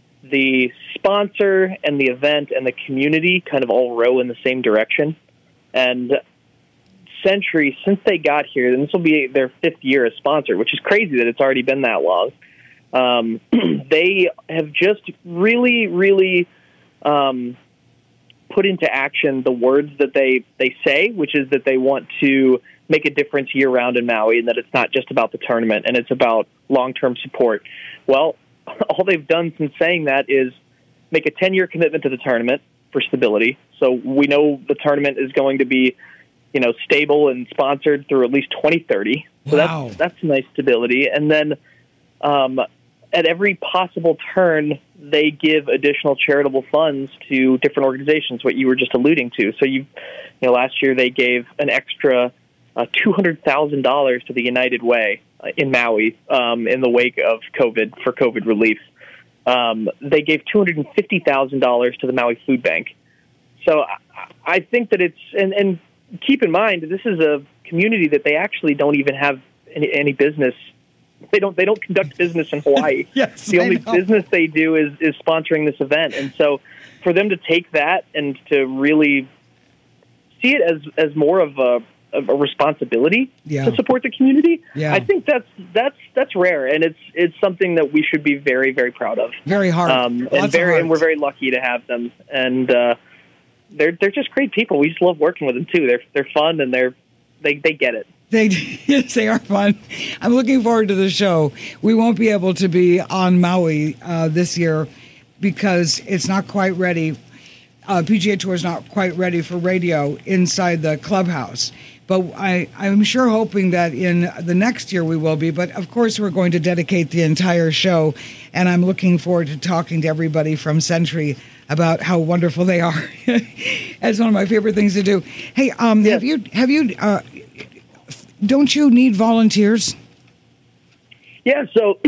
the sponsor and the event and the community kind of all row in the same direction. And Century, since they got here, and this will be their fifth year as sponsor, which is crazy that it's already been that long, um, they have just really, really... Um, put into action the words that they, they say, which is that they want to make a difference year-round in Maui, and that it's not just about the tournament, and it's about long-term support. Well, all they've done since saying that is make a ten-year commitment to the tournament for stability. So we know the tournament is going to be, you know, stable and sponsored through at least twenty thirty. So wow. that's, that's nice stability. And then um, at every possible turn, they give additional charitable funds to different organizations, what you were just alluding to. So, you, you know, last year they gave an extra uh, two hundred thousand dollars to the United Way uh, in Maui um, in the wake of COVID for COVID relief. Um, they gave two hundred fifty thousand dollars to the Maui Food Bank. So I, I think that it's, and, and keep in mind, this is a community that they actually don't even have any, any business. They don't. They don't conduct business in Hawaii. Yes, the only business they do is, is sponsoring this event. And so, for them to take that and to really see it as as more of a of a responsibility yeah. to support the community. Yeah. I think that's that's that's rare, and it's it's something that we should be very very proud of. Very hard, um, and very, and we're very lucky to have them. And uh, they're they're just great people. We just love working with them too. They're they're fun, and they're they they get it. They yes, they are fun. I'm looking forward to the show. We won't be able to be on Maui uh, this year because it's not quite ready. Uh, P G A Tour is not quite ready for radio inside the clubhouse. But I, I'm sure hoping that in the next year we will be. But, of course, we're going to dedicate the entire show. And I'm looking forward to talking to everybody from Century about how wonderful they are. That's one of my favorite things to do. Hey, um, yes. have you, have you, uh, don't you need volunteers? Yeah, so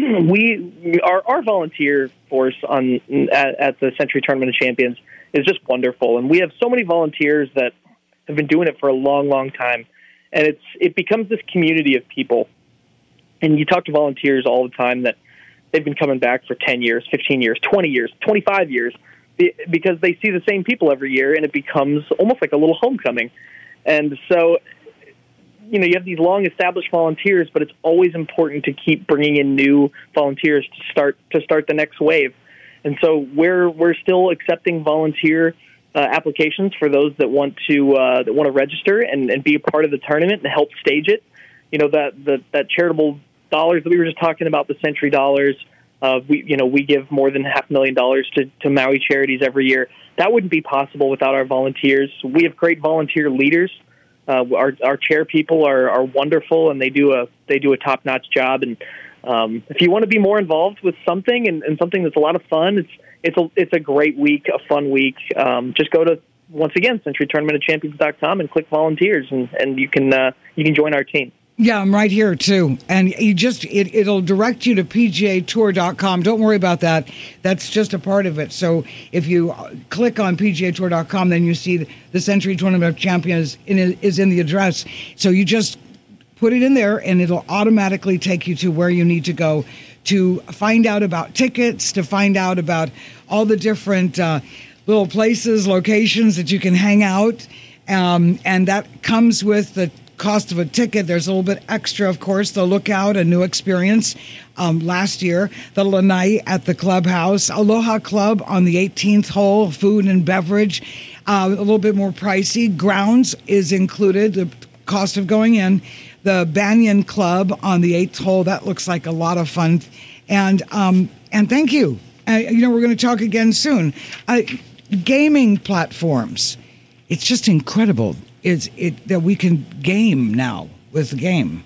we our, our volunteer force on at, at the Century Tournament of Champions is just wonderful. And we have so many volunteers that have been doing it for a long, long time. And it's it becomes this community of people. And you talk to volunteers all the time that they've been coming back for ten years, fifteen years, twenty years, twenty-five years, because they see the same people every year, and it becomes almost like a little homecoming. And so, you know, you have these long-established volunteers, but it's always important to keep bringing in new volunteers to start to start the next wave. And so we're we're still accepting volunteer uh, applications for those that want to uh, that want to register and, and be a part of the tournament and help stage it. You know, that the, that charitable dollars that we were just talking about, the Century dollars. Uh, we you know we give more than half a million dollars to, to Maui charities every year. That wouldn't be possible without our volunteers. We have great volunteer leaders. Uh, our our chair people are, are wonderful, and they do a they do a top notch job. And um, if you want to be more involved with something and, and something that's a lot of fun, it's it's a it's a great week, a fun week. Um, just go to once again Century Tournament of Champions dot com and click volunteers, and, and you can uh, you can join our team. Yeah, I'm right here, too. And you just it, it'll direct you to P G A Tour dot com. Don't worry about that. That's just a part of it. So if you click on P G A Tour dot com, then you see the Century Tournament of Champions in, is in the address. So you just put it in there, and it'll automatically take you to where you need to go to find out about tickets, to find out about all the different uh, little places, locations that you can hang out. Um, and that comes with the cost of a ticket. There's a little bit extra, of course, the Lookout, a new experience um, last year, the Lanai at the clubhouse, Aloha Club on the eighteenth hole, food and beverage, uh, a little bit more pricey. Grounds is included, the cost of going in. The Banyan Club on the eighth hole, that looks like a lot of fun. And um, and thank you. Uh, you know, we're going to talk again soon. Uh, gaming platforms. It's just incredible. Is it that we can game now with the game?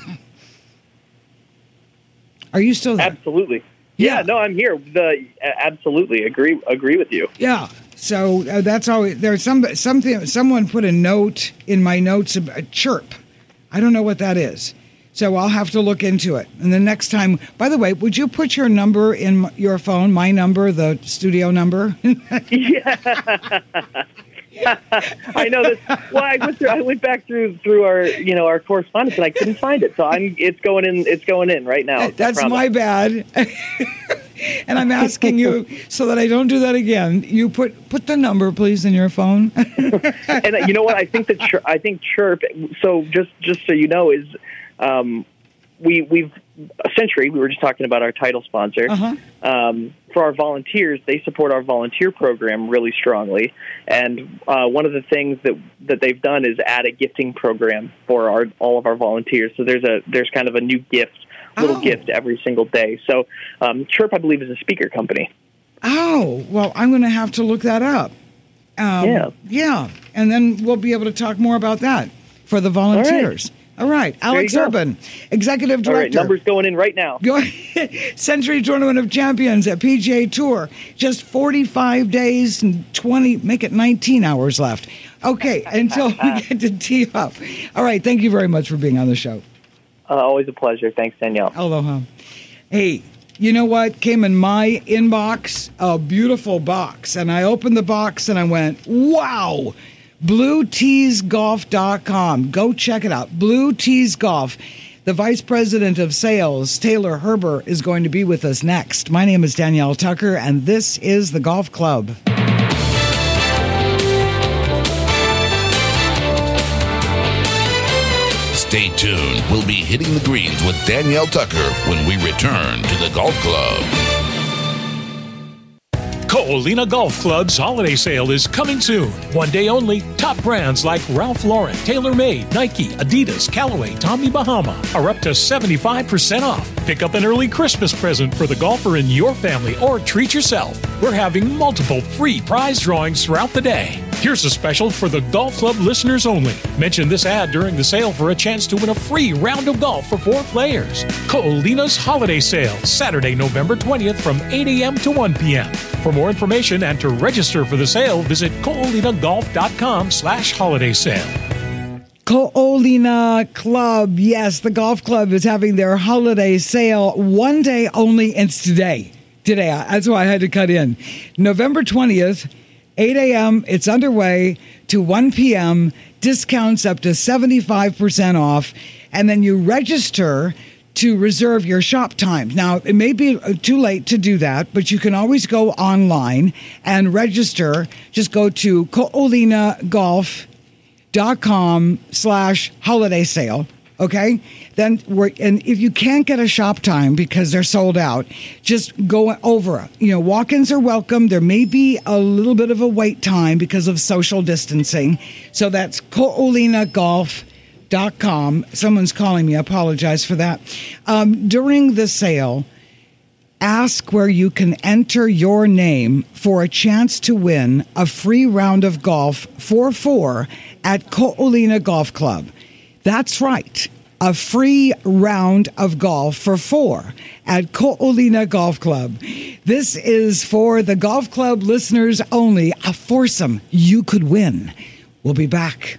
Are you still there? Absolutely. Yeah, yeah no, I'm here. The absolutely agree agree with you. Yeah. So uh, that's always there's some something someone put a note in my notes about a chirp. I don't know what that is. So I'll have to look into it. And the next time, by the way, would you put your number in your phone, my number, the studio number? Yeah. I know that. Well, I went through. I went back through through our you know our correspondence, and I couldn't find it. So I'm. It's going in. It's going in right now. That's my bad. And I'm asking you so that I don't do that again. You put put the number, please, in your phone. And you know what? I think that Chirp, I think Chirp. So just just so you know, is um, we we've Century. We were just talking about our title sponsor. Uh-huh. Um, for our volunteers, they support our volunteer program really strongly. And uh, one of the things that that they've done is add a gifting program for our all of our volunteers. So there's a there's kind of a new gift, little oh. gift every single day. So um, Chirp, I believe, is a speaker company. Oh, well, I'm going to have to look that up. Um, yeah. Yeah. And then we'll be able to talk more about that for the volunteers. All right. All right. Alex Urban, Executive Director. All right, numbers going in right now. Century Tournament of Champions at P G A Tour. Just forty-five days and twenty, make it nineteen hours left. Okay, until we get to tee up. All right, thank you very much for being on the show. Uh, always a pleasure. Thanks, Danielle. Aloha. Hey, you know what? Came in my inbox, a beautiful box. And I opened the box and I went, wow. Blue Tees Golf dot com. Go check it out. Blue Tees Golf. The Vice President of Sales, Taylor Herber, is going to be with us next. My name is Danielle Tucker, and this is The Golf Club. Stay tuned. We'll be hitting the greens with Danielle Tucker when we return to the Golf Club. Coolina Golf Club's holiday sale is coming soon. One day only, top brands like Ralph Lauren, TaylorMade, Nike, Adidas, Callaway, Tommy Bahama are up to seventy-five percent off. Pick up an early Christmas present for the golfer in your family or treat yourself. We're having multiple free prize drawings throughout the day. Here's a special for the Golf Club listeners only. Mention this ad during the sale for a chance to win a free round of golf for four players. Coolina's Holiday Sale, Saturday, November twentieth from eight a.m. to one p.m. For more information and to register for the sale, visit coolina-golf.com slash holiday sale. Coolina Club. Yes, the golf club is having their holiday sale one day only. It's today. Today. That's why I had to cut in. November twentieth, eight a.m. It's underway to one p.m. Discounts up to seventy-five percent off. And then you register to reserve your shop time. Now, it may be too late to do that, but you can always go online and register. Just go to coolina-golf.com slash holiday sale. Okay? Then, we're, and if you can't get a shop time because they're sold out, just go over. You know, walk-ins are welcome. There may be a little bit of a wait time because of social distancing. So that's coolina golf dot com. Someone's calling me. I apologize for that. Um, during the sale, ask where you can enter your name for a chance to win a free round of golf for four at Coolina Golf Club. That's right. A free round of golf for four at Coolina Golf Club. This is for the golf club listeners only. A foursome you could win. We'll be back.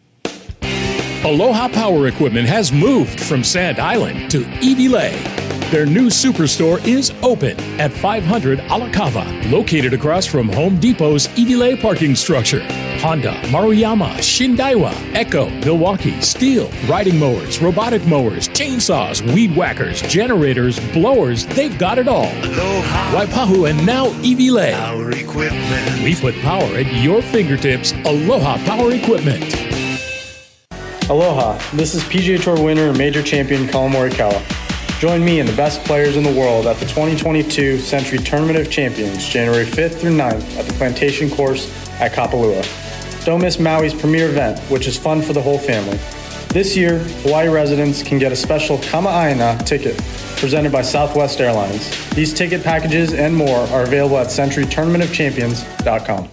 Aloha Power Equipment has moved from Sand Island to Iwilei. Their new superstore is open at five hundred Alakava, located across from Home Depot's Iwilei parking structure. Honda, Maruyama, Shindaiwa, Echo, Milwaukee, Steel, riding mowers, robotic mowers, chainsaws, weed whackers, generators, blowers, they've got it all. Aloha. Waipahu and now Iwilei. Power Equipment. We put power at your fingertips. Aloha Power Equipment. Aloha, this is P G A Tour winner and major champion Collin Morikawa. Join me and the best players in the world at the twenty twenty-two Century Tournament of Champions, January fifth through ninth at the Plantation Course at Kapalua. Don't miss Maui's premier event, which is fun for the whole family. This year, Hawaii residents can get a special Kama'aina ticket presented by Southwest Airlines. These ticket packages and more are available at century tournament of champions dot com.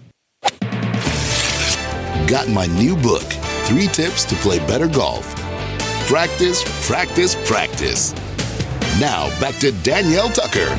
Got my new book, Three Tips to Play Better Golf. Practice, practice, practice. Now, back to Danielle Tucker.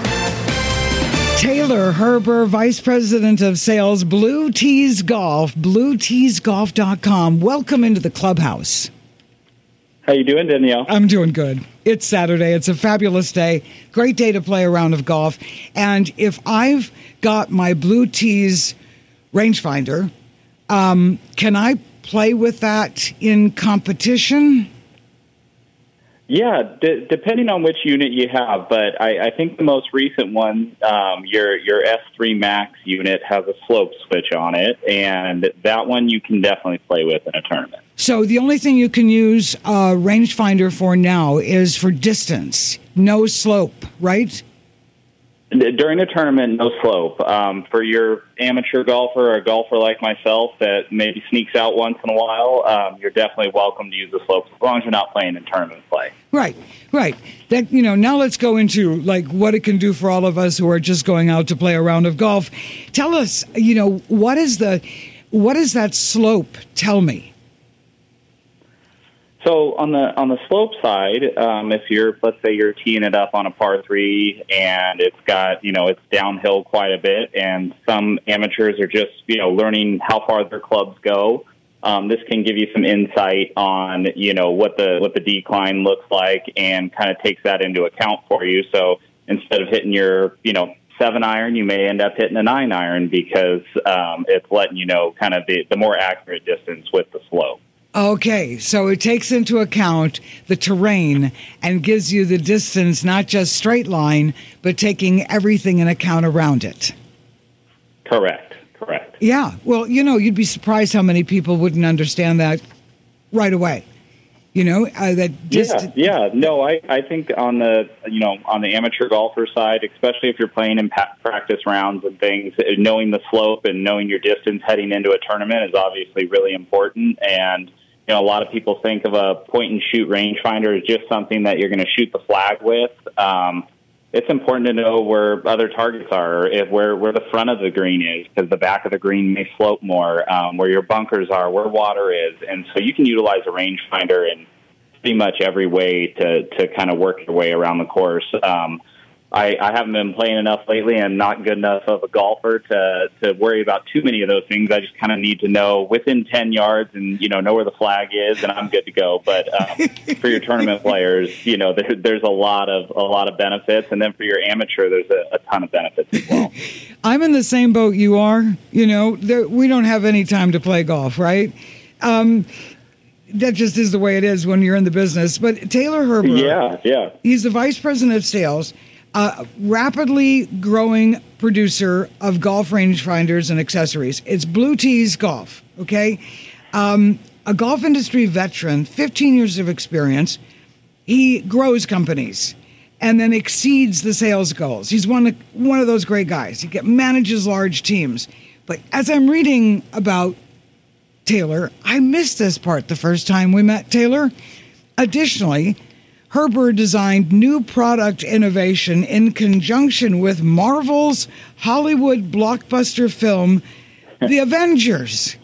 Taylor Herber, Vice President of Sales, Blue Tees Golf, blue tees golf dot com. Welcome into the clubhouse. How you doing, Danielle? I'm doing good. It's Saturday. It's a fabulous day. Great day to play a round of golf. And if I've got my Blue Tees rangefinder, um, can I play with that in competition? Yeah, d- depending on which unit you have, but I, I think the most recent one, um, your your S three Max unit has a slope switch on it, and that one you can definitely play with in a tournament. So the only thing you can use a rangefinder for now is for distance, no slope, right? During a tournament, no slope. Um, for your amateur golfer or a golfer like myself that maybe sneaks out once in a while, um, you're definitely welcome to use the slopes as long as you're not playing in tournament play. Right, right. That, you know, now let's go into like what it can do for all of us who are just going out to play a round of golf. Tell us, you know, what is the, what is that slope? Tell me. So on the on the slope side, um, if you're, let's say you're teeing it up on a par three and it's got, you know, it's downhill quite a bit, and some amateurs are just, you know, learning how far their clubs go. Um, this can give you some insight on, you know, what the what the decline looks like, and kind of takes that into account for you. So instead of hitting your, you know, seven iron, you may end up hitting a nine iron because um, it's letting you know kind of the, the more accurate distance with the slope. Okay, so it takes into account the terrain and gives you the distance, not just straight line, but taking everything in account around it. Correct, correct. Yeah, well, you know, you'd be surprised how many people wouldn't understand that right away. You know, uh, that just yeah, yeah. No, I, I think on the you know on the amateur golfer side, especially if you're playing in pa- practice rounds and things, knowing the slope and knowing your distance heading into a tournament is obviously really important. And you know, a lot of people think of a point and shoot rangefinder as just something that you're going to shoot the flag with. Um, it's important to know where other targets are, if where where the front of the green is, because the back of the green may slope more, um, where your bunkers are, where water is. And so you can utilize a rangefinder in pretty much every way to, to kind of work your way around the course. Um, I, I haven't been playing enough lately and not good enough of a golfer to, to worry about too many of those things. I just kind of need to know within ten yards and, you know, know where the flag is, and I'm good to go. But um, for your tournament players, you know, there, there's a lot of a lot of benefits. And then for your amateur, there's a, a ton of benefits as well. I'm in the same boat you are. You know, there, we don't have any time to play golf, right? Um, that just is the way it is when you're in the business. But Taylor Herber, yeah, yeah, he's the vice president of sales, a rapidly growing producer of golf rangefinders and accessories. It's Blue Tees Golf, okay? Um, a golf industry veteran, fifteen years of experience. He grows companies and then exceeds the sales goals. He's one of, one of those great guys. He get, manages large teams. But as I'm reading about Taylor, I missed this part the first time we met Taylor. Additionally, Herber designed new product innovation in conjunction with Marvel's Hollywood blockbuster film, The Avengers.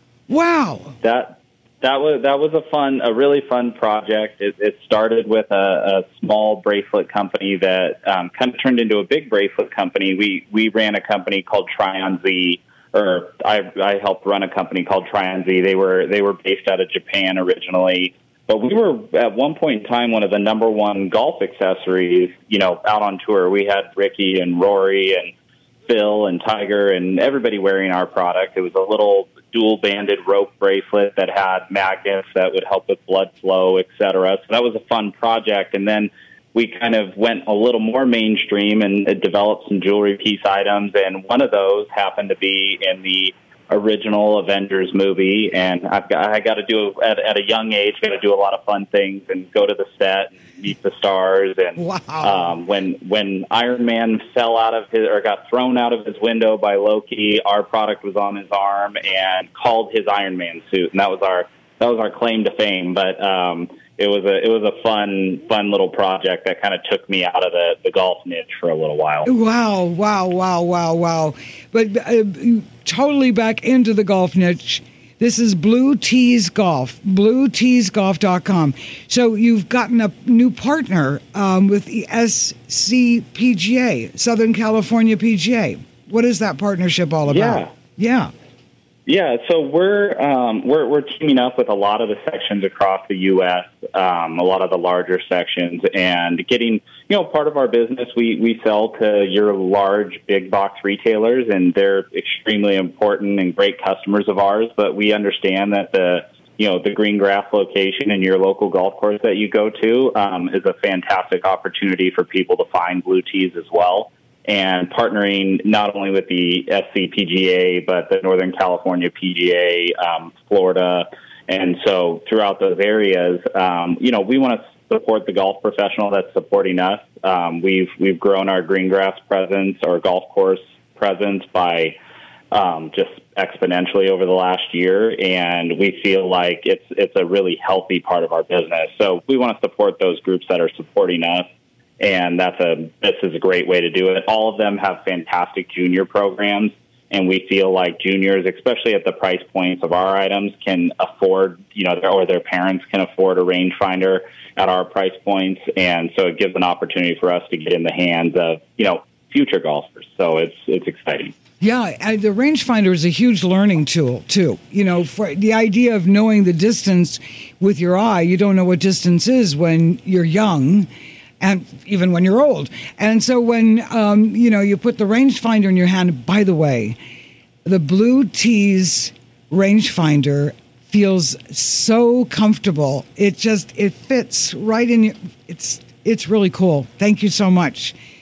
Wow. That that was that was a fun, a really fun project. It, it started with a, a small bracelet company that um, kind of turned into a big bracelet company. We we ran a company called Tryon Z, or I I helped run a company called Tryon Z. They were they were based out of Japan originally. But we were, at one point in time, one of the number one golf accessories, you know, out on tour. We had Ricky and Rory and Phil and Tiger and everybody wearing our product. It was a little dual-banded rope bracelet that had magnets that would help with blood flow, et cetera. So that was a fun project. And then we kind of went a little more mainstream and developed some jewelry piece items. And one of those happened to be in the original Avengers movie, and I've got I got to do at, at a young age, got to do a lot of fun things and go to the set and meet the stars. And wow. um, when when Iron Man fell out of his or got thrown out of his window by Loki, our product was on his arm and called his Iron Man suit, and that was our that was our claim to fame. But um, it was a it was a fun fun little project that kind of took me out of the, the golf niche for a little while. Wow, wow, wow, wow, wow! But uh, totally back into the golf niche. This is Blue Tees Golf, blue tees golf dot com. So you've gotten a new partner um, with the S C P G A, Southern California P G A. What is that partnership all about? Yeah. Yeah. Yeah, so we're um, we're we're teaming up with a lot of the sections across the U S, um, a lot of the larger sections, and getting, you know, part of our business. We we sell to your large big box retailers, and they're extremely important and great customers of ours. But we understand that the you know the green grass location in your local golf course that you go to um, is a fantastic opportunity for people to find Blue Tees as well. And partnering not only with the S C P G A, but the Northern California P G A, um, Florida. And so throughout those areas, um, you know, we want to support the golf professional that's supporting us. Um, we've we've grown our green grass presence, our golf course presence by um, just exponentially over the last year. And we feel like it's it's a really healthy part of our business. So we want to support those groups that are supporting us. And that's a this is a great way to do it. All of them have fantastic junior programs, and we feel like juniors, especially at the price points of our items, can afford, you know, or their parents can afford a rangefinder at our price points. And so it gives an opportunity for us to get in the hands of, you know, future golfers. So it's it's exciting. Yeah, the rangefinder is a huge learning tool, too. You know, for the idea of knowing the distance with your eye, you don't know what distance is when you're young. And even when you're old. And so when, um, you know, you put the rangefinder in your hand, by the way, the Blue Tees rangefinder feels so comfortable. It just, it fits right in your, it's, it's really cool. Thank you so much,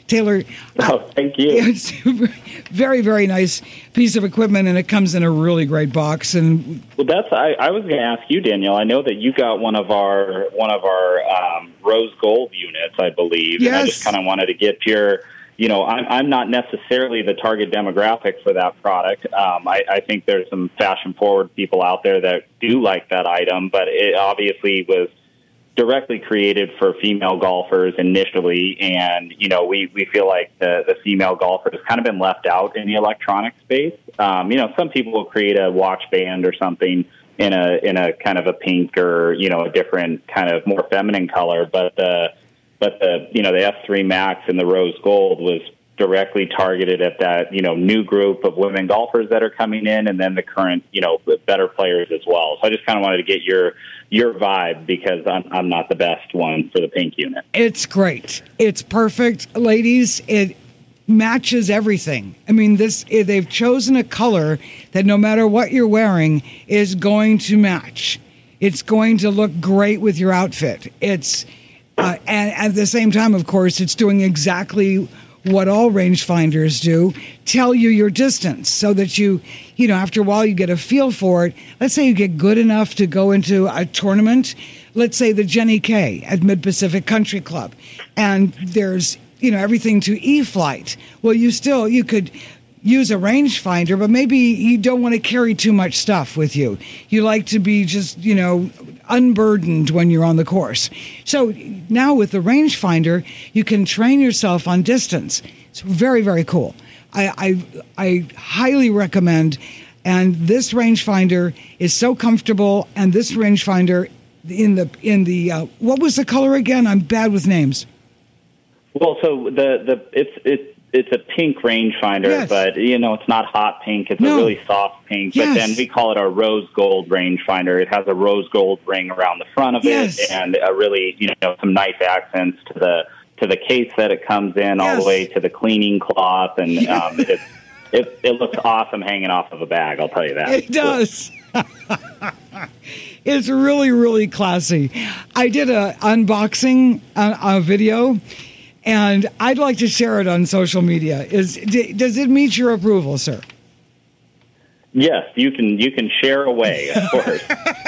Taylor. Oh, thank you. It's very, very nice piece of equipment, and it comes in a really great box. And well, that's I, I was going to ask you, Danielle. I know that you got one of our one of our um, rose gold units, I believe. Yes. And I just kind of wanted to get your. You know, I'm, I'm not necessarily the target demographic for that product. Um, I, I think there's some fashion-forward people out there that do like that item, but it obviously was directly created for female golfers initially, and, you know, we, we feel like the, the female golfer has kind of been left out in the electronic space. Um, you know, some people will create a watch band or something in a in a kind of a pink or, you know, a different kind of more feminine color, but the But the you know the F three Max and the Rose Gold was directly targeted at that you know new group of women golfers that are coming in, and then the current you know better players as well. So I just kind of wanted to get your your vibe because I'm I'm not the best one for the pink unit. It's great. It's perfect, ladies. It matches everything. I mean, this they've chosen a color that no matter what you're wearing is going to match. It's going to look great with your outfit. It's Uh, and at the same time, of course, it's doing exactly what all rangefinders do, tell you your distance so that you, you know, after a while you get a feel for it. Let's say you get good enough to go into a tournament, let's say the Jenny K at Mid-Pacific Country Club, and there's, you know, everything to E-Flight. Well, you still, you could use a rangefinder, but maybe you don't want to carry too much stuff with you. You like to be just, you know, unburdened when you're on the course. So now with the rangefinder, you can train yourself on distance. It's very, very cool. I, I, I highly recommend. And this rangefinder is so comfortable. And this rangefinder in the in the uh, what was the color again? I'm bad with names. Well, so the the it's it's. It's a pink rangefinder, yes. but, you know, it's not hot pink. It's no. a really soft pink. Yes. But then we call it a rose gold rangefinder. It has a rose gold ring around the front of yes. it and a really, you know, some nice accents to the to the case that it comes in, yes. all the way to the cleaning cloth. And um, it, it, it looks awesome hanging off of a bag, I'll tell you that. It does. It's really, really classy. I did a unboxing uh, a video, and I'd like to share it on social media. Is d- does it meet your approval, sir? Yes, you can. You can share away, of course.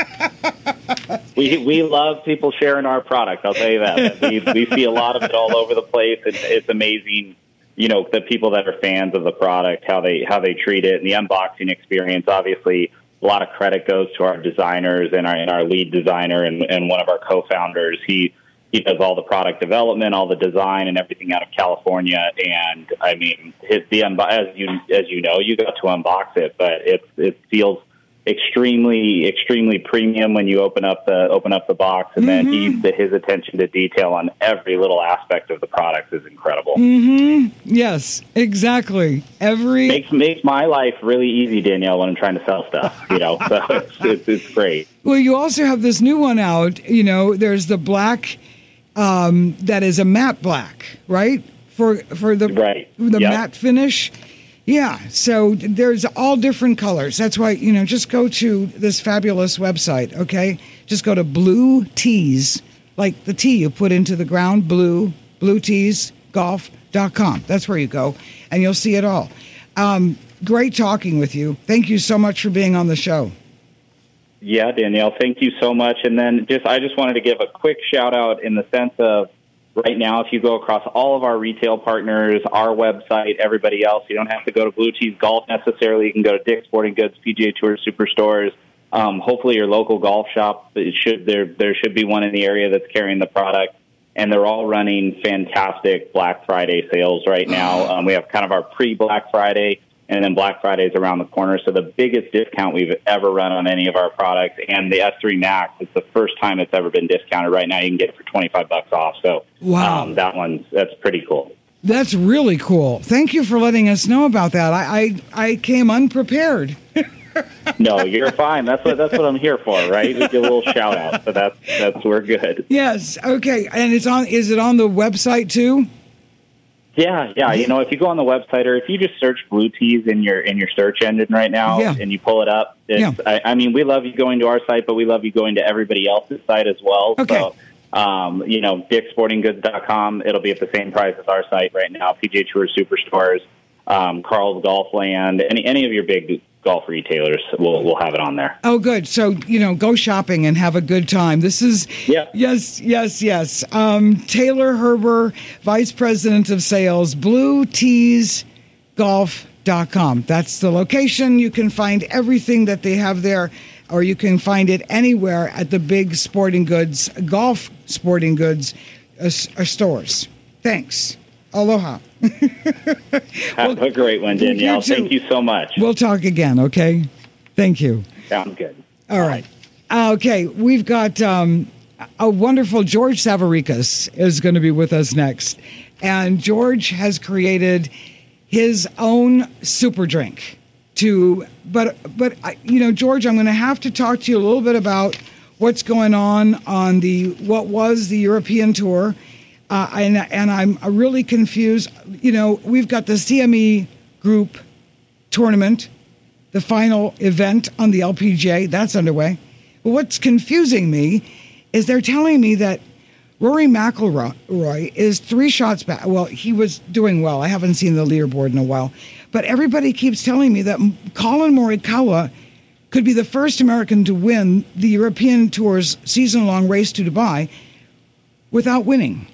we we love people sharing our product. I'll tell you that. We we see a lot of it all over the place. It's, it's amazing, you know, the people that are fans of the product, how they how they treat it, and the unboxing experience. Obviously, a lot of credit goes to our designers and our and our lead designer and, and one of our co-founders. He. He does all the product development, all the design, and everything out of California. And I mean, his, the as you as you know, you got to unbox it, but it it feels extremely extremely premium when you open up the open up the box. And mm-hmm. then he, his attention to detail on every little aspect of the product is incredible. Mm-hmm. Yes, exactly. Every makes makes my life really easy, Danielle, when I'm trying to sell stuff. You know, so it's, it's it's great. Well, you also have this new one out. You know, there's the black. Um, that is a matte black, right? For for the right. the yep. matte finish. Yeah, so there's all different colors. That's why, you know, just go to this fabulous website, okay? Just go to Blue Tees, like the tea you put into the ground, blue, blue tees golf dot com. That's where you go, and you'll see it all. Um, great talking with you. Thank you so much for being on the show. Yeah, Danielle, thank you so much. And then just I just wanted to give a quick shout out in the sense of right now, if you go across all of our retail partners, our website, everybody else, you don't have to go to Blue Tees Golf necessarily. You can go to Dick's Sporting Goods, P G A Tour Superstores. Um, hopefully your local golf shop, it should there there should be one in the area that's carrying the product. And they're all running fantastic Black Friday sales right now. Um, we have kind of our pre-Black Friday, and then Black Friday is around the corner. So the biggest discount we've ever run on any of our products, and the S three Max, it's the first time it's ever been discounted. Right now you can get it for twenty-five bucks off. So wow. um, that one's, that's pretty cool. That's really cool. Thank you for letting us know about that. I I, I came unprepared. No, you're fine. That's what that's what I'm here for, right? Just a little shout out. So that's that's we're good. Yes. Okay. And it's on. Is it on the website too? Yeah, yeah. You know, if you go on the website or if you just search Blue Tees in your in your search engine right now yeah. and you pull it up, it's, yeah. I, I mean, we love you going to our site, but we love you going to everybody else's site as well. Okay. So Um, you know, dick's sporting goods dot com, it'll be at the same price as our site right now. P G A Tour Superstores, um, Carl's Golfland, any any of your big golf retailers will will have it on there. Oh, good. So, you know, go shopping and have a good time. This is, yeah. yes, yes, yes. Um, Taylor Herber, Vice President of Sales, blue tees golf dot com. That's the location. You can find everything that they have there, or you can find it anywhere at the big sporting goods, golf sporting goods uh, uh, stores. Thanks. Aloha. Have well, a great one, Danielle. You Thank you so much. We'll talk again, okay? Thank you. Sounds good. All right. Uh, okay, we've got um, a wonderful George Savaricas is going to be with us next. And George has created his own super drink. To, but, but you know, George, I'm going to have to talk to you a little bit about what's going on on the, what was the European Tour. Uh, and, and I'm really confused. You know, we've got the C M E Group tournament, the final event on the L P G A. That's underway. But what's confusing me is they're telling me that Rory McIlroy is three shots back. Well, he was doing well. I haven't seen the leaderboard in a while. But everybody keeps telling me that Colin Morikawa could be the first American to win the European Tour's season-long race to Dubai without winning.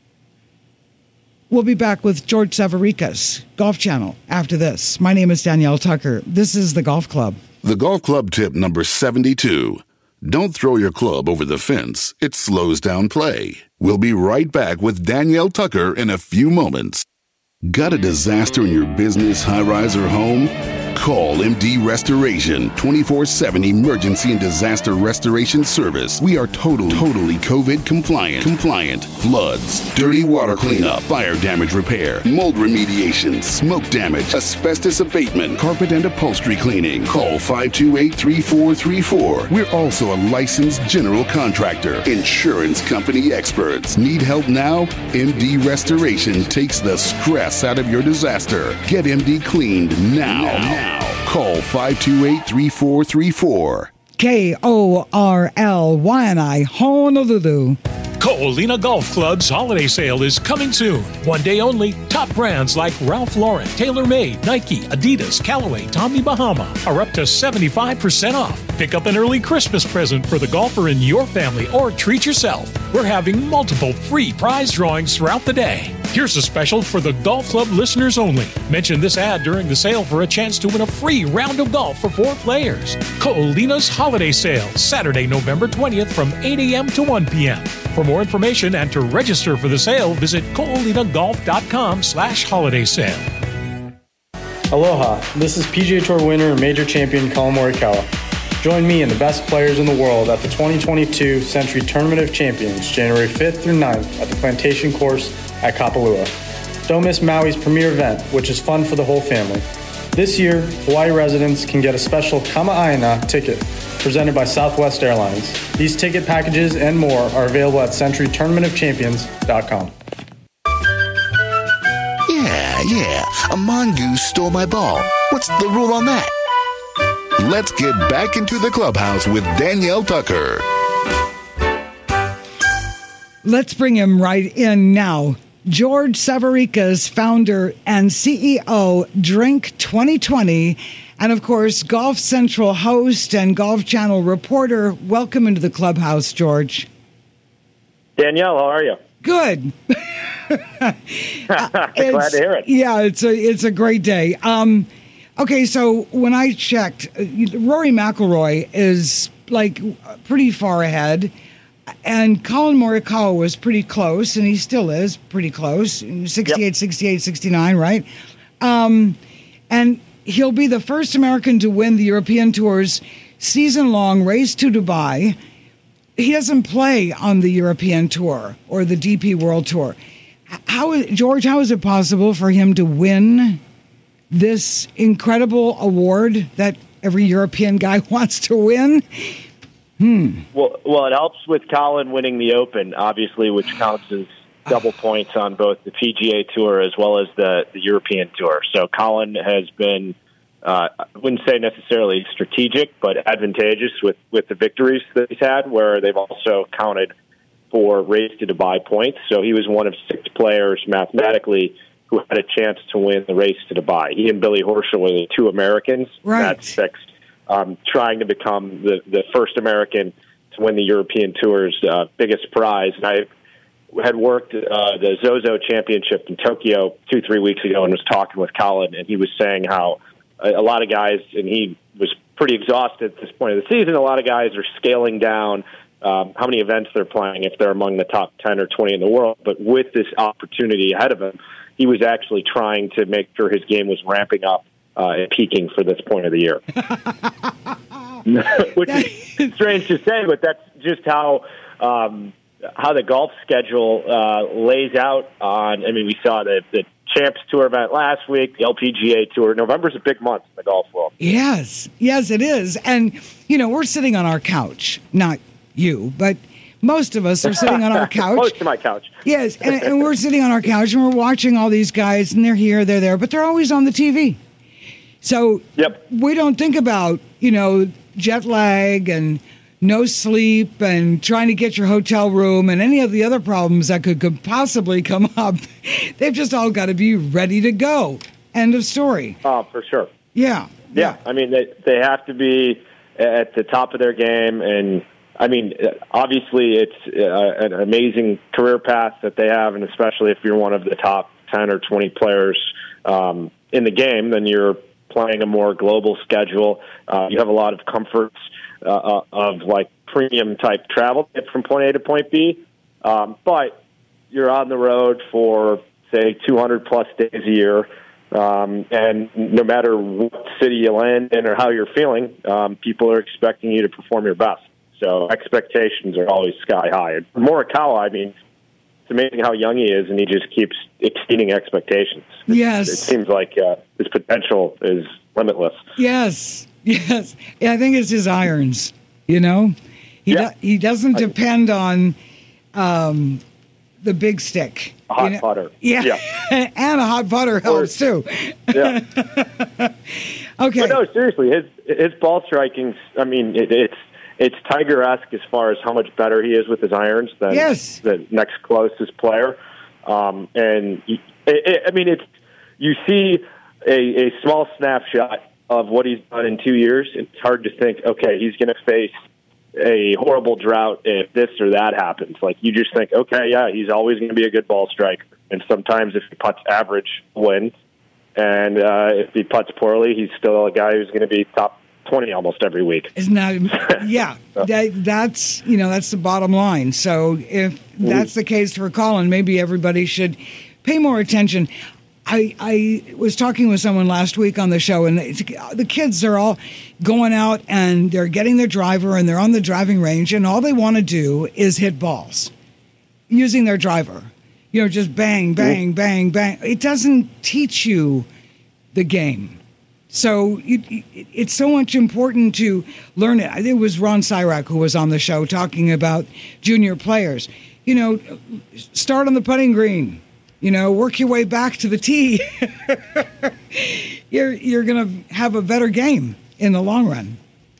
We'll be back with George Savaricas, Golf Channel, after this. My name is Danielle Tucker. This is the Golf Club. The Golf Club tip number seventy-two. Don't throw your club over the fence. It slows down play. We'll be right back with Danielle Tucker in a few moments. Got a disaster in your business, high-rise, or home? Call M D Restoration, twenty-four seven emergency and disaster restoration service. We are totally, totally COVID compliant. Compliant. Floods, dirty water cleanup, fire damage repair, mold remediation, smoke damage, asbestos abatement, carpet and upholstery cleaning. Call five two eight, three four three four. We're also a licensed general contractor. Insurance company experts. Need help now? M D Restoration takes the stress out of your disaster. Get M D cleaned now. now. Call five two eight, three four three four. K O R L Y N I, Honolulu. Ko'olina Golf Club's holiday sale is coming soon. One day only. Top brands like Ralph Lauren, TaylorMade, Nike, Adidas, Callaway, Tommy Bahama are up to seventy-five percent off. Pick up an early Christmas present for the golfer in your family or treat yourself. We're having multiple free prize drawings throughout the day. Here's a special for the Golf Club listeners only. Mention this ad during the sale for a chance to win a free round of golf for four players. Ko'olina's Holiday Sale, Saturday, November twentieth from eight a.m. to one p.m. For more information and to register for the sale, visit ko'olina golf dot com slash holiday sale. Aloha, this is P G A Tour winner and major champion Colin Morikawa. Join me and the best players in the world at the twenty twenty-two Century Tournament of Champions, January fifth through ninth at the Plantation Course at Kapalua. Don't miss Maui's premier event, which is fun for the whole family. This year, Hawaii residents can get a special Kama'aina ticket presented by Southwest Airlines. These ticket packages and more are available at century tournament of champions dot com. Yeah, yeah, a mongoose stole my ball. What's the rule on that? Let's get back into the clubhouse with Danielle Tucker. Let's bring him right in now. George Savaricas, founder and C E O, Drink twenty twenty, and of course, Golf Central host and Golf Channel reporter. Welcome into the clubhouse, George. Danielle, how are you? Good. Glad to hear it. Yeah, it's a it's a great day. Um, okay, so when I checked, Rory McIlroy is like pretty far ahead. And Colin Morikawa was pretty close, and he still is pretty close, sixty-eight, yep. sixty-eight, sixty-nine, right? Um, and he'll be the first American to win the European Tour's season-long race to Dubai. He doesn't play on the European Tour or the D P World Tour. How, George, how is it possible for him to win this incredible award that every European guy wants to win? Hmm. Well, well, it helps with Colin winning the Open, obviously, which counts as double points on both the P G A Tour as well as the, the European Tour. So Colin has been, uh, I wouldn't say necessarily strategic, but advantageous with, with the victories that he's had, where they've also counted for Race to Dubai points. So he was one of six players mathematically who had a chance to win the Race to Dubai. He and Billy Horschel were the two Americans. Right. That's six, um, trying to become the, the first American to win the European Tour's uh, biggest prize. And I had worked uh, the Zozo Championship in Tokyo two, three weeks ago and was talking with Colin, and he was saying how a, a lot of guys, and he was pretty exhausted at this point of the season, a lot of guys are scaling down um, how many events they're playing if they're among the top ten or twenty in the world. But with this opportunity ahead of him, he was actually trying to make sure his game was ramping up uh, and peaking for this point of the year. Which is strange to say, but that's just how um, how the golf schedule uh, lays out on. I mean, we saw the, the Champs Tour event last week, the L P G A Tour. November's a big month in the golf world. Yes, yes, it is. And, you know, we're sitting on our couch, not you, but most of us are sitting on our couch. Close to my couch. Yes, and, and we're sitting on our couch and we're watching all these guys, and they're here, they're there, but they're always on the T V. So yep. we don't think about, you know, jet lag and no sleep and trying to get your hotel room and any of the other problems that could, could possibly come up. They've just all got to be ready to go. End of story. Oh, for sure. Yeah. Yeah. I mean, they, they have to be at the top of their game. And, I mean, obviously it's uh, an amazing career path that they have, and especially if you're one of the top ten or twenty players um, in the game, then you're playing a more global schedule. Uh, you have a lot of comforts uh, of like premium type travel from point A to point B. Um, but you're on the road for, say, two hundred plus days a year. Um, and no matter what city you land in or how you're feeling, um, people are expecting you to perform your best. So expectations are always sky high. And for Morikawa, I mean, it's amazing how young he is, and he just keeps exceeding expectations. Yes. It, it seems like uh, his potential is limitless. Yes, yes. Yeah, I think it's his irons, you know? He yeah. do, he doesn't depend on um, the big stick. A hot you know? putter. Yeah, yeah. And a hot putter helps, too. Yeah. Okay. But no, seriously, his his ball striking, I mean, it, it's it's Tiger-esque as far as how much better he is with his irons than yes. the next closest player. Um, and, it, it, I mean, it's you see a, a small snapshot of what he's done in two years. It's hard to think, okay, he's going to face a horrible drought if this or that happens. Like, you just think, okay, yeah, he's always going to be a good ball striker. And sometimes if he putts average, wins. And uh, if he putts poorly, he's still a guy who's going to be top twenty almost every week. Isn't that, yeah, that, that's, you know, that's the bottom line. So if that's the case for Colin, maybe everybody should pay more attention. I, I was talking with someone last week on the show, and the kids are all going out and they're getting their driver and they're on the driving range, and all they want to do is hit balls using their driver. You know, just bang, bang, bang, bang. It doesn't teach you the game. So it, it's so much important to learn it. I think it was Ron Syrak who was on the show talking about junior players. You know, start on the putting green. You know, work your way back to the tee. you're you're going to have a better game in the long run.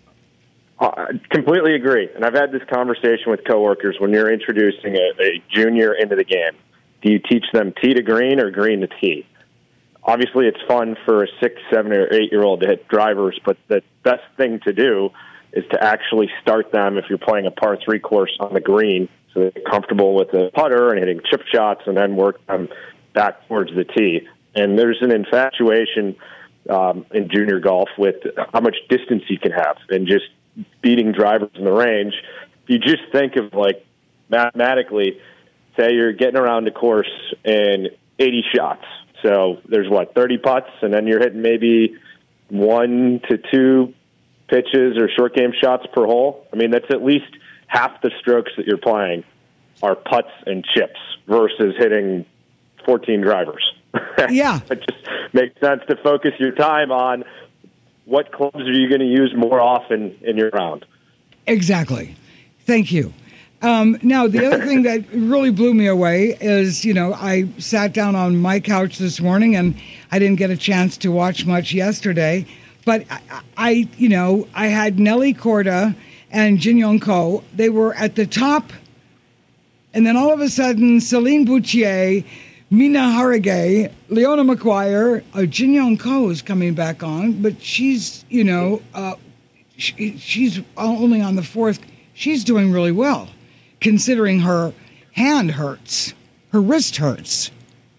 I completely agree. And I've had this conversation with coworkers when you're introducing a, a junior into the game. Do you teach them tee to green or green to tee? Obviously, it's fun for a six, seven, or eight-year-old to hit drivers, but the best thing to do is to actually start them if you're playing a par three course on the green, so they're comfortable with the putter and hitting chip shots, and then work them back towards the tee. And there's an infatuation um, in junior golf with how much distance you can have and just beating drivers in the range. If you just think of, like, mathematically, say you're getting around a course in eighty shots. So there's, what, thirty putts, and then you're hitting maybe one to two pitches or short game shots per hole. I mean, that's at least half the strokes that you're playing are putts and chips versus hitting fourteen drivers. Yeah. It just makes sense to focus your time on what clubs are you going to use more often in your round. Exactly. Thank you. Um, now, the other thing that really blew me away is, you know, I sat down on my couch this morning and I didn't get a chance to watch much yesterday, but I, I you know, I had Nelly Korda and Jin Young Ko. They were at the top And then all of a sudden, Celine Boutier, Mina Haragay, Leona McGuire, uh, Jin Young Ko is coming back on, but she's, you know, uh, she, she's only on the fourth. She's doing really well, considering her hand hurts, her wrist hurts.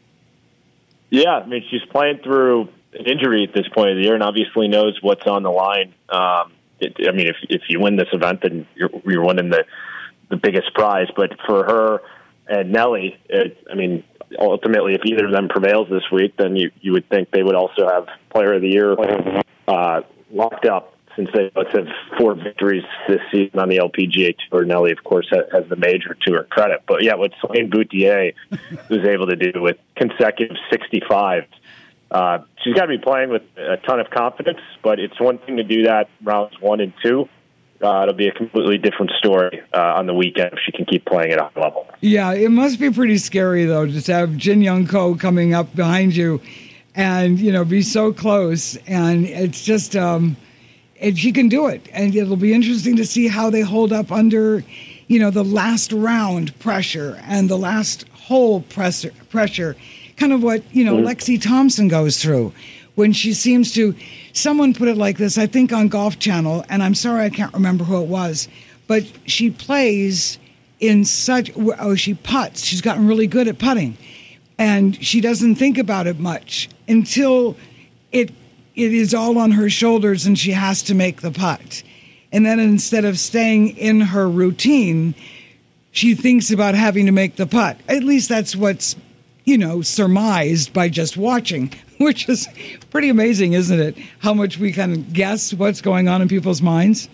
Yeah, I mean, she's playing through an injury at this point of the year and obviously knows what's on the line. Um, it, I mean, if if you win this event, then you're, you're winning the, the biggest prize. But for her and Nelly, it, I mean, ultimately, if either of them prevails this week, then you, you would think they would also have Player of the Year uh, locked up, since they both have four victories this season on the L P G A Tour. Nelly, of course, has the major to her credit. But, yeah, what Celine Boutier was able to do with consecutive sixty-fives, uh, she's got to be playing with a ton of confidence, but it's one thing to do that rounds one and two. Uh, it'll be a completely different story uh, on the weekend if she can keep playing at a high level. Yeah, it must be pretty scary, though, just to have Jin Young Ko coming up behind you and, you know, be so close. And it's just, um, and she can do it. And it'll be interesting to see how they hold up under, you know, the last round pressure and the last hole pressure, pressure. Kind of what, you know, mm-hmm. Lexi Thompson goes through when she seems to, someone put it like this, I think on Golf Channel, and I'm sorry I can't remember who it was, but she plays in such, oh, she putts. She's gotten really good at putting. And she doesn't think about it much until it it is all on her shoulders and she has to make the putt. And then instead of staying in her routine, she thinks about having to make the putt. At least that's what's, you know, surmised by just watching, which is pretty amazing, isn't it? How much we kind of guess what's going on in people's minds.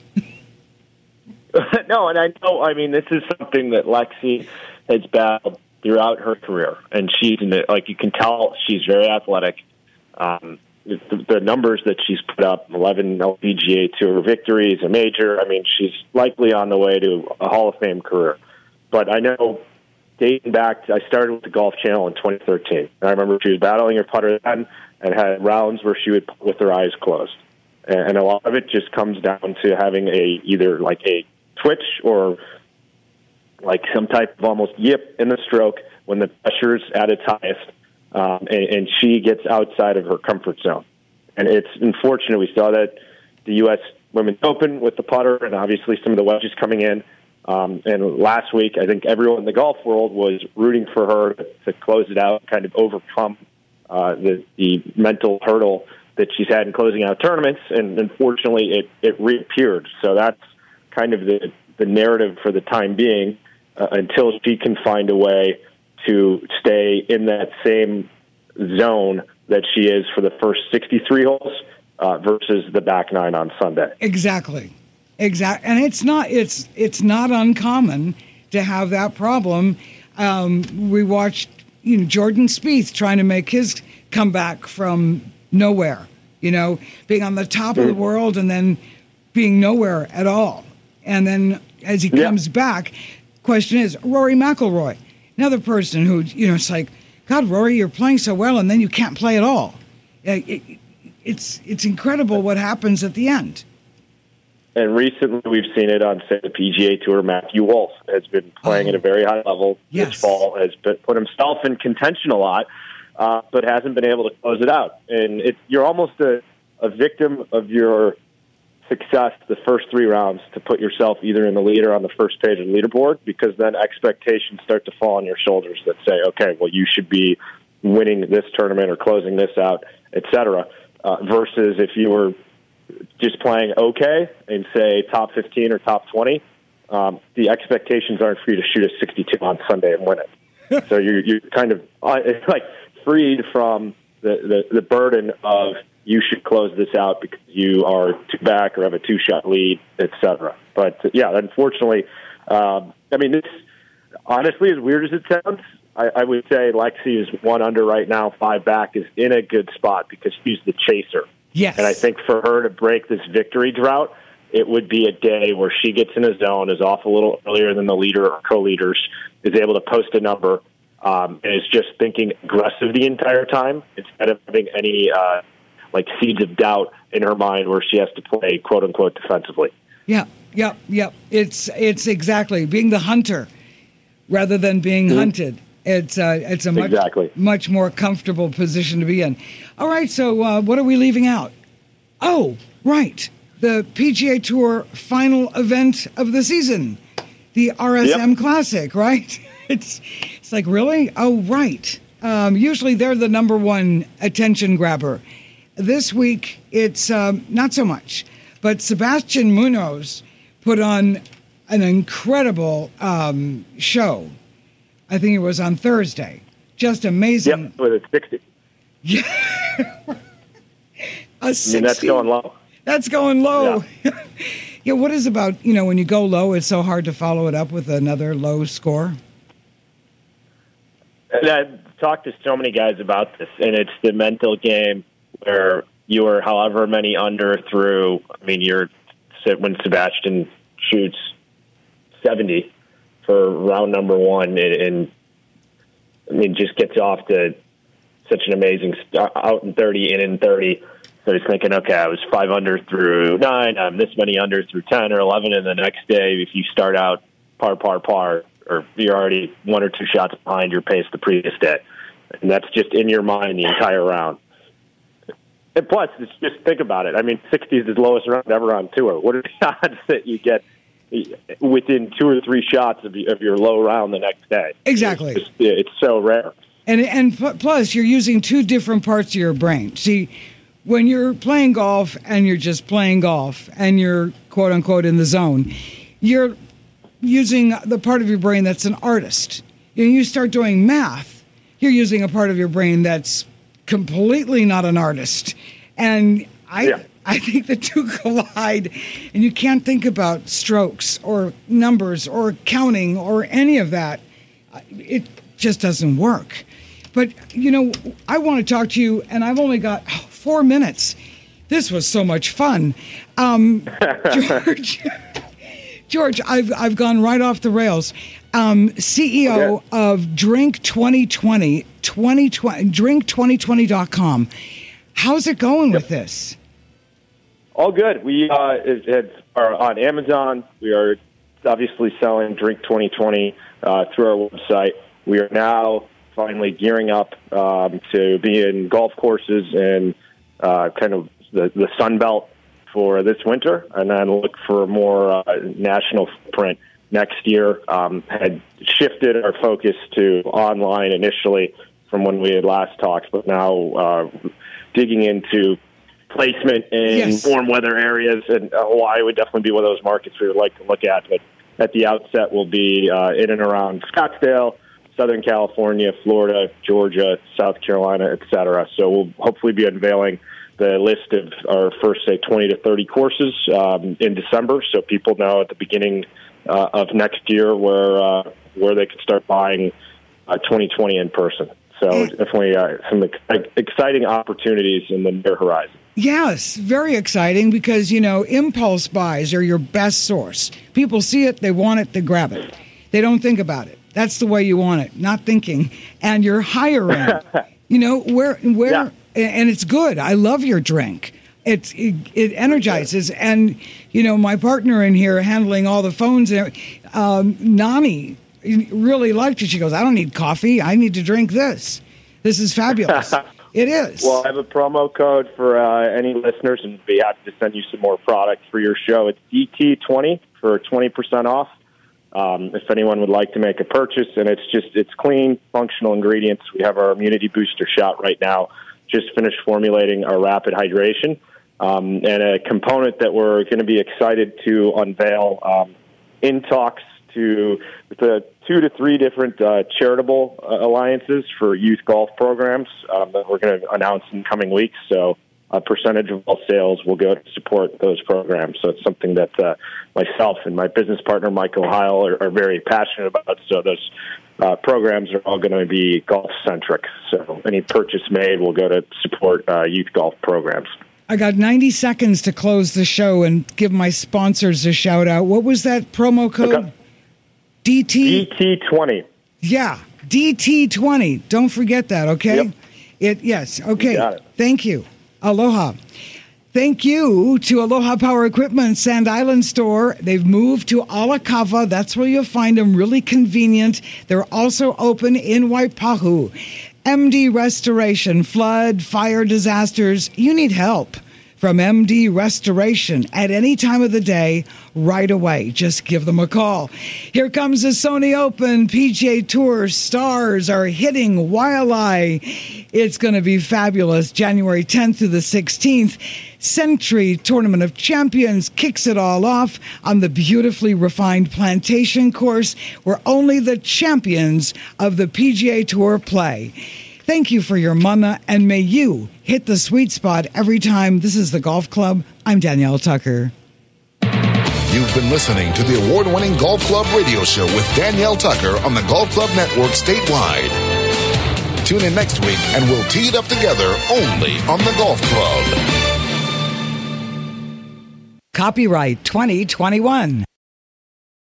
No, and I know, I mean, this is something that Lexi has battled throughout her career. And she's, in the, like, you can tell she's very athletic. Um, the, the numbers that she's put up, eleven L P G A Tour victories, a major, I mean, she's likely on the way to a Hall of Fame career. But I know, dating back, I started with the Golf Channel in twenty thirteen. And I remember she was battling her putter then and had rounds where she would put with her eyes closed. And a lot of it just comes down to having a either like a twitch or like some type of almost yip in the stroke when the pressure's at its highest, um, and, and she gets outside of her comfort zone. And it's unfortunate. We saw that the U S Women's Open with the putter and obviously some of the wedges coming in. Um, and last week, I think everyone in the golf world was rooting for her to, to close it out, kind of overcome uh, the, the mental hurdle that she's had in closing out tournaments. And unfortunately, it, it reappeared. So that's kind of the, the narrative for the time being uh, until she can find a way to stay in that same zone that she is for the first sixty-three holes uh, versus the back nine on Sunday. Exactly. Exactly, and it's not it's it's not uncommon to have that problem. Um, we watched, you know, Jordan Spieth trying to make his comeback from nowhere. You know, being on the top of the world and then being nowhere at all. And then as he comes yeah. back, question is Rory McIlroy, another person who, you know, it's like, God, Rory, you're playing so well, and then you can't play at all. It, it, it's it's incredible what happens at the end. And recently we've seen it on, say, the P G A Tour. Matthew Wolff has been playing oh. at a very high level yes. this fall, has been, put himself in contention a lot, uh, but hasn't been able to close it out. And it, you're almost a, a victim of your success the first three rounds to put yourself either in the lead or on the first page of the leaderboard, because then expectations start to fall on your shoulders that say, okay, well, you should be winning this tournament or closing this out, et cetera, uh, versus if you were just playing okay and say top fifteen or top twenty, um, the expectations aren't for you to shoot a sixty-two on Sunday and win it. So you're, you're kind of uh, it's like freed from the, the, the burden of you should close this out because you are two back or have a two-shot lead, et cetera. But, yeah, unfortunately, um, I mean, this honestly, as weird as it sounds, I, I would say Lexi is one under right now, five back, is in a good spot because she's the chaser. Yes. And I think for her to break this victory drought, it would be a day where she gets in a zone, is off a little earlier than the leader or co-leaders, is able to post a number, um, and is just thinking aggressive the entire time instead of having any uh, like seeds of doubt in her mind where she has to play quote unquote defensively. Yeah, yeah, yeah. It's it's exactly being the hunter. rather than being mm-hmm. hunted. It's uh, it's a much exactly. much more comfortable position to be in. All right, so uh, what are we leaving out? Oh, right, the P G A Tour final event of the season, the R S M yep. Classic, right? It's it's like, really? Oh, right. Um, usually they're the number one attention grabber. This week it's um, not so much, but Sebastian Munoz put on an incredible um, show. I think it was on Thursday. Just amazing. Yep, with a sixty. Yeah. a sixty. I mean, that's going low. That's going low. Yeah. Yeah, what is about, you know, when you go low, it's so hard to follow it up with another low score? And I've talked to so many guys about this, and it's the mental game where you are however many under through. I mean, you're when Sebastian shoots seventy for round number one, and, and I mean, just gets off to such an amazing start, out in thirty, in in thirty. So he's thinking, okay, I was five under through nine, I'm this many under through ten or eleven, and the next day, if you start out par, par, par, or you're already one or two shots behind your pace the previous day. And that's just in your mind the entire round. And plus, it's just think about it. I mean, sixty is the lowest round ever on tour. What are the odds that you get within two or three shots of, of your low round the next day? Exactly. It's, just, it's so rare. And and plus, you're using two different parts of your brain. See, when you're playing golf and you're just playing golf and you're, quote unquote, in the zone, you're using the part of your brain that's an artist. You know, you start doing math, you're using a part of your brain that's completely not an artist. And I yeah. I think the two collide, and you can't think about strokes or numbers or counting or any of that. It just doesn't work. But, you know, I want to talk to you, and I've only got four minutes. This was so much fun. Um, George, George, I've I've gone right off the rails. Um, C E O okay. of Drink twenty twenty, twenty twenty, drink twenty twenty dot com. How's it going yep. with this? All good. We uh, it, it are on Amazon. We are obviously selling Drink twenty twenty uh, through our website. We are now finally gearing up um, to be in golf courses and uh, kind of the, the Sun Belt for this winter, and then look for more uh, national footprint next year. Um, had shifted our focus to online initially from when we had last talked, but now uh, digging into placement in yes. warm weather areas, and uh, Hawaii would definitely be one of those markets we would like to look at. But at the outset, we'll be uh, in and around Scottsdale, Southern California, Florida, Georgia, South Carolina, et cetera. So we'll hopefully be unveiling the list of our first, say, twenty to thirty courses um, in December, so people know at the beginning uh, of next year where uh, where they can start buying uh, twenty twenty in person. So mm. definitely uh, some ex- exciting opportunities in the near horizon. Yes, very exciting because, you know, impulse buys are your best source. People see it, they want it, they grab it. They don't think about it. That's the way you want it, not thinking. And you're hiring. You know, where, where, yeah. and it's good. I love your drink. It, it, it energizes. And, you know, my partner in here handling all the phones, um, Nani, really liked it. She goes, I don't need coffee. I need to drink this. This is fabulous. It is. Well, I have a promo code for uh, any listeners, and be happy to send you some more product for your show. It's D T twenty for twenty percent off. Um, if anyone would like to make a purchase, and it's just, it's clean, functional ingredients. We have our immunity booster shot right now. Just finished formulating our rapid hydration, um, and a component that we're going to be excited to unveil um, in talks to the two to three different uh, charitable uh, alliances for youth golf programs um, that we're going to announce in coming weeks. So a percentage of all sales will go to support those programs. So it's something that uh, myself and my business partner, Mike Ohio, are, are very passionate about. So those uh, programs are all going to be golf-centric. So any purchase made will go to support uh, youth golf programs. I got ninety seconds to close the show and give my sponsors a shout-out. What was that promo code? Okay. D T? D T twenty. Yeah, D T twenty. Don't forget that, okay? Yep. It Yes, okay. You got it. Thank you. Aloha. Thank you to Aloha Power Equipment Sand Island store. They've moved to Alakava. That's where you'll find them, really convenient. They're also open in Waipahu. M D Restoration, flood, fire disasters. You need help from M D Restoration at any time of the day, right away. Just give them a call. Here comes the Sony Open P G A Tour. Stars are hitting Waialae. It's going to be fabulous. January tenth through the sixteenth. Century Tournament of Champions kicks it all off on the beautifully refined Plantation course where only the champions of the P G A Tour play. Thank you for your mana, and may you hit the sweet spot every time. This is the Golf Club. I'm Danielle Tucker. You've been listening to the award-winning Golf Club radio show with Danielle Tucker on the Golf Club Network statewide. Tune in next week and we'll tee it up together only on the Golf Club. Copyright twenty twenty-one.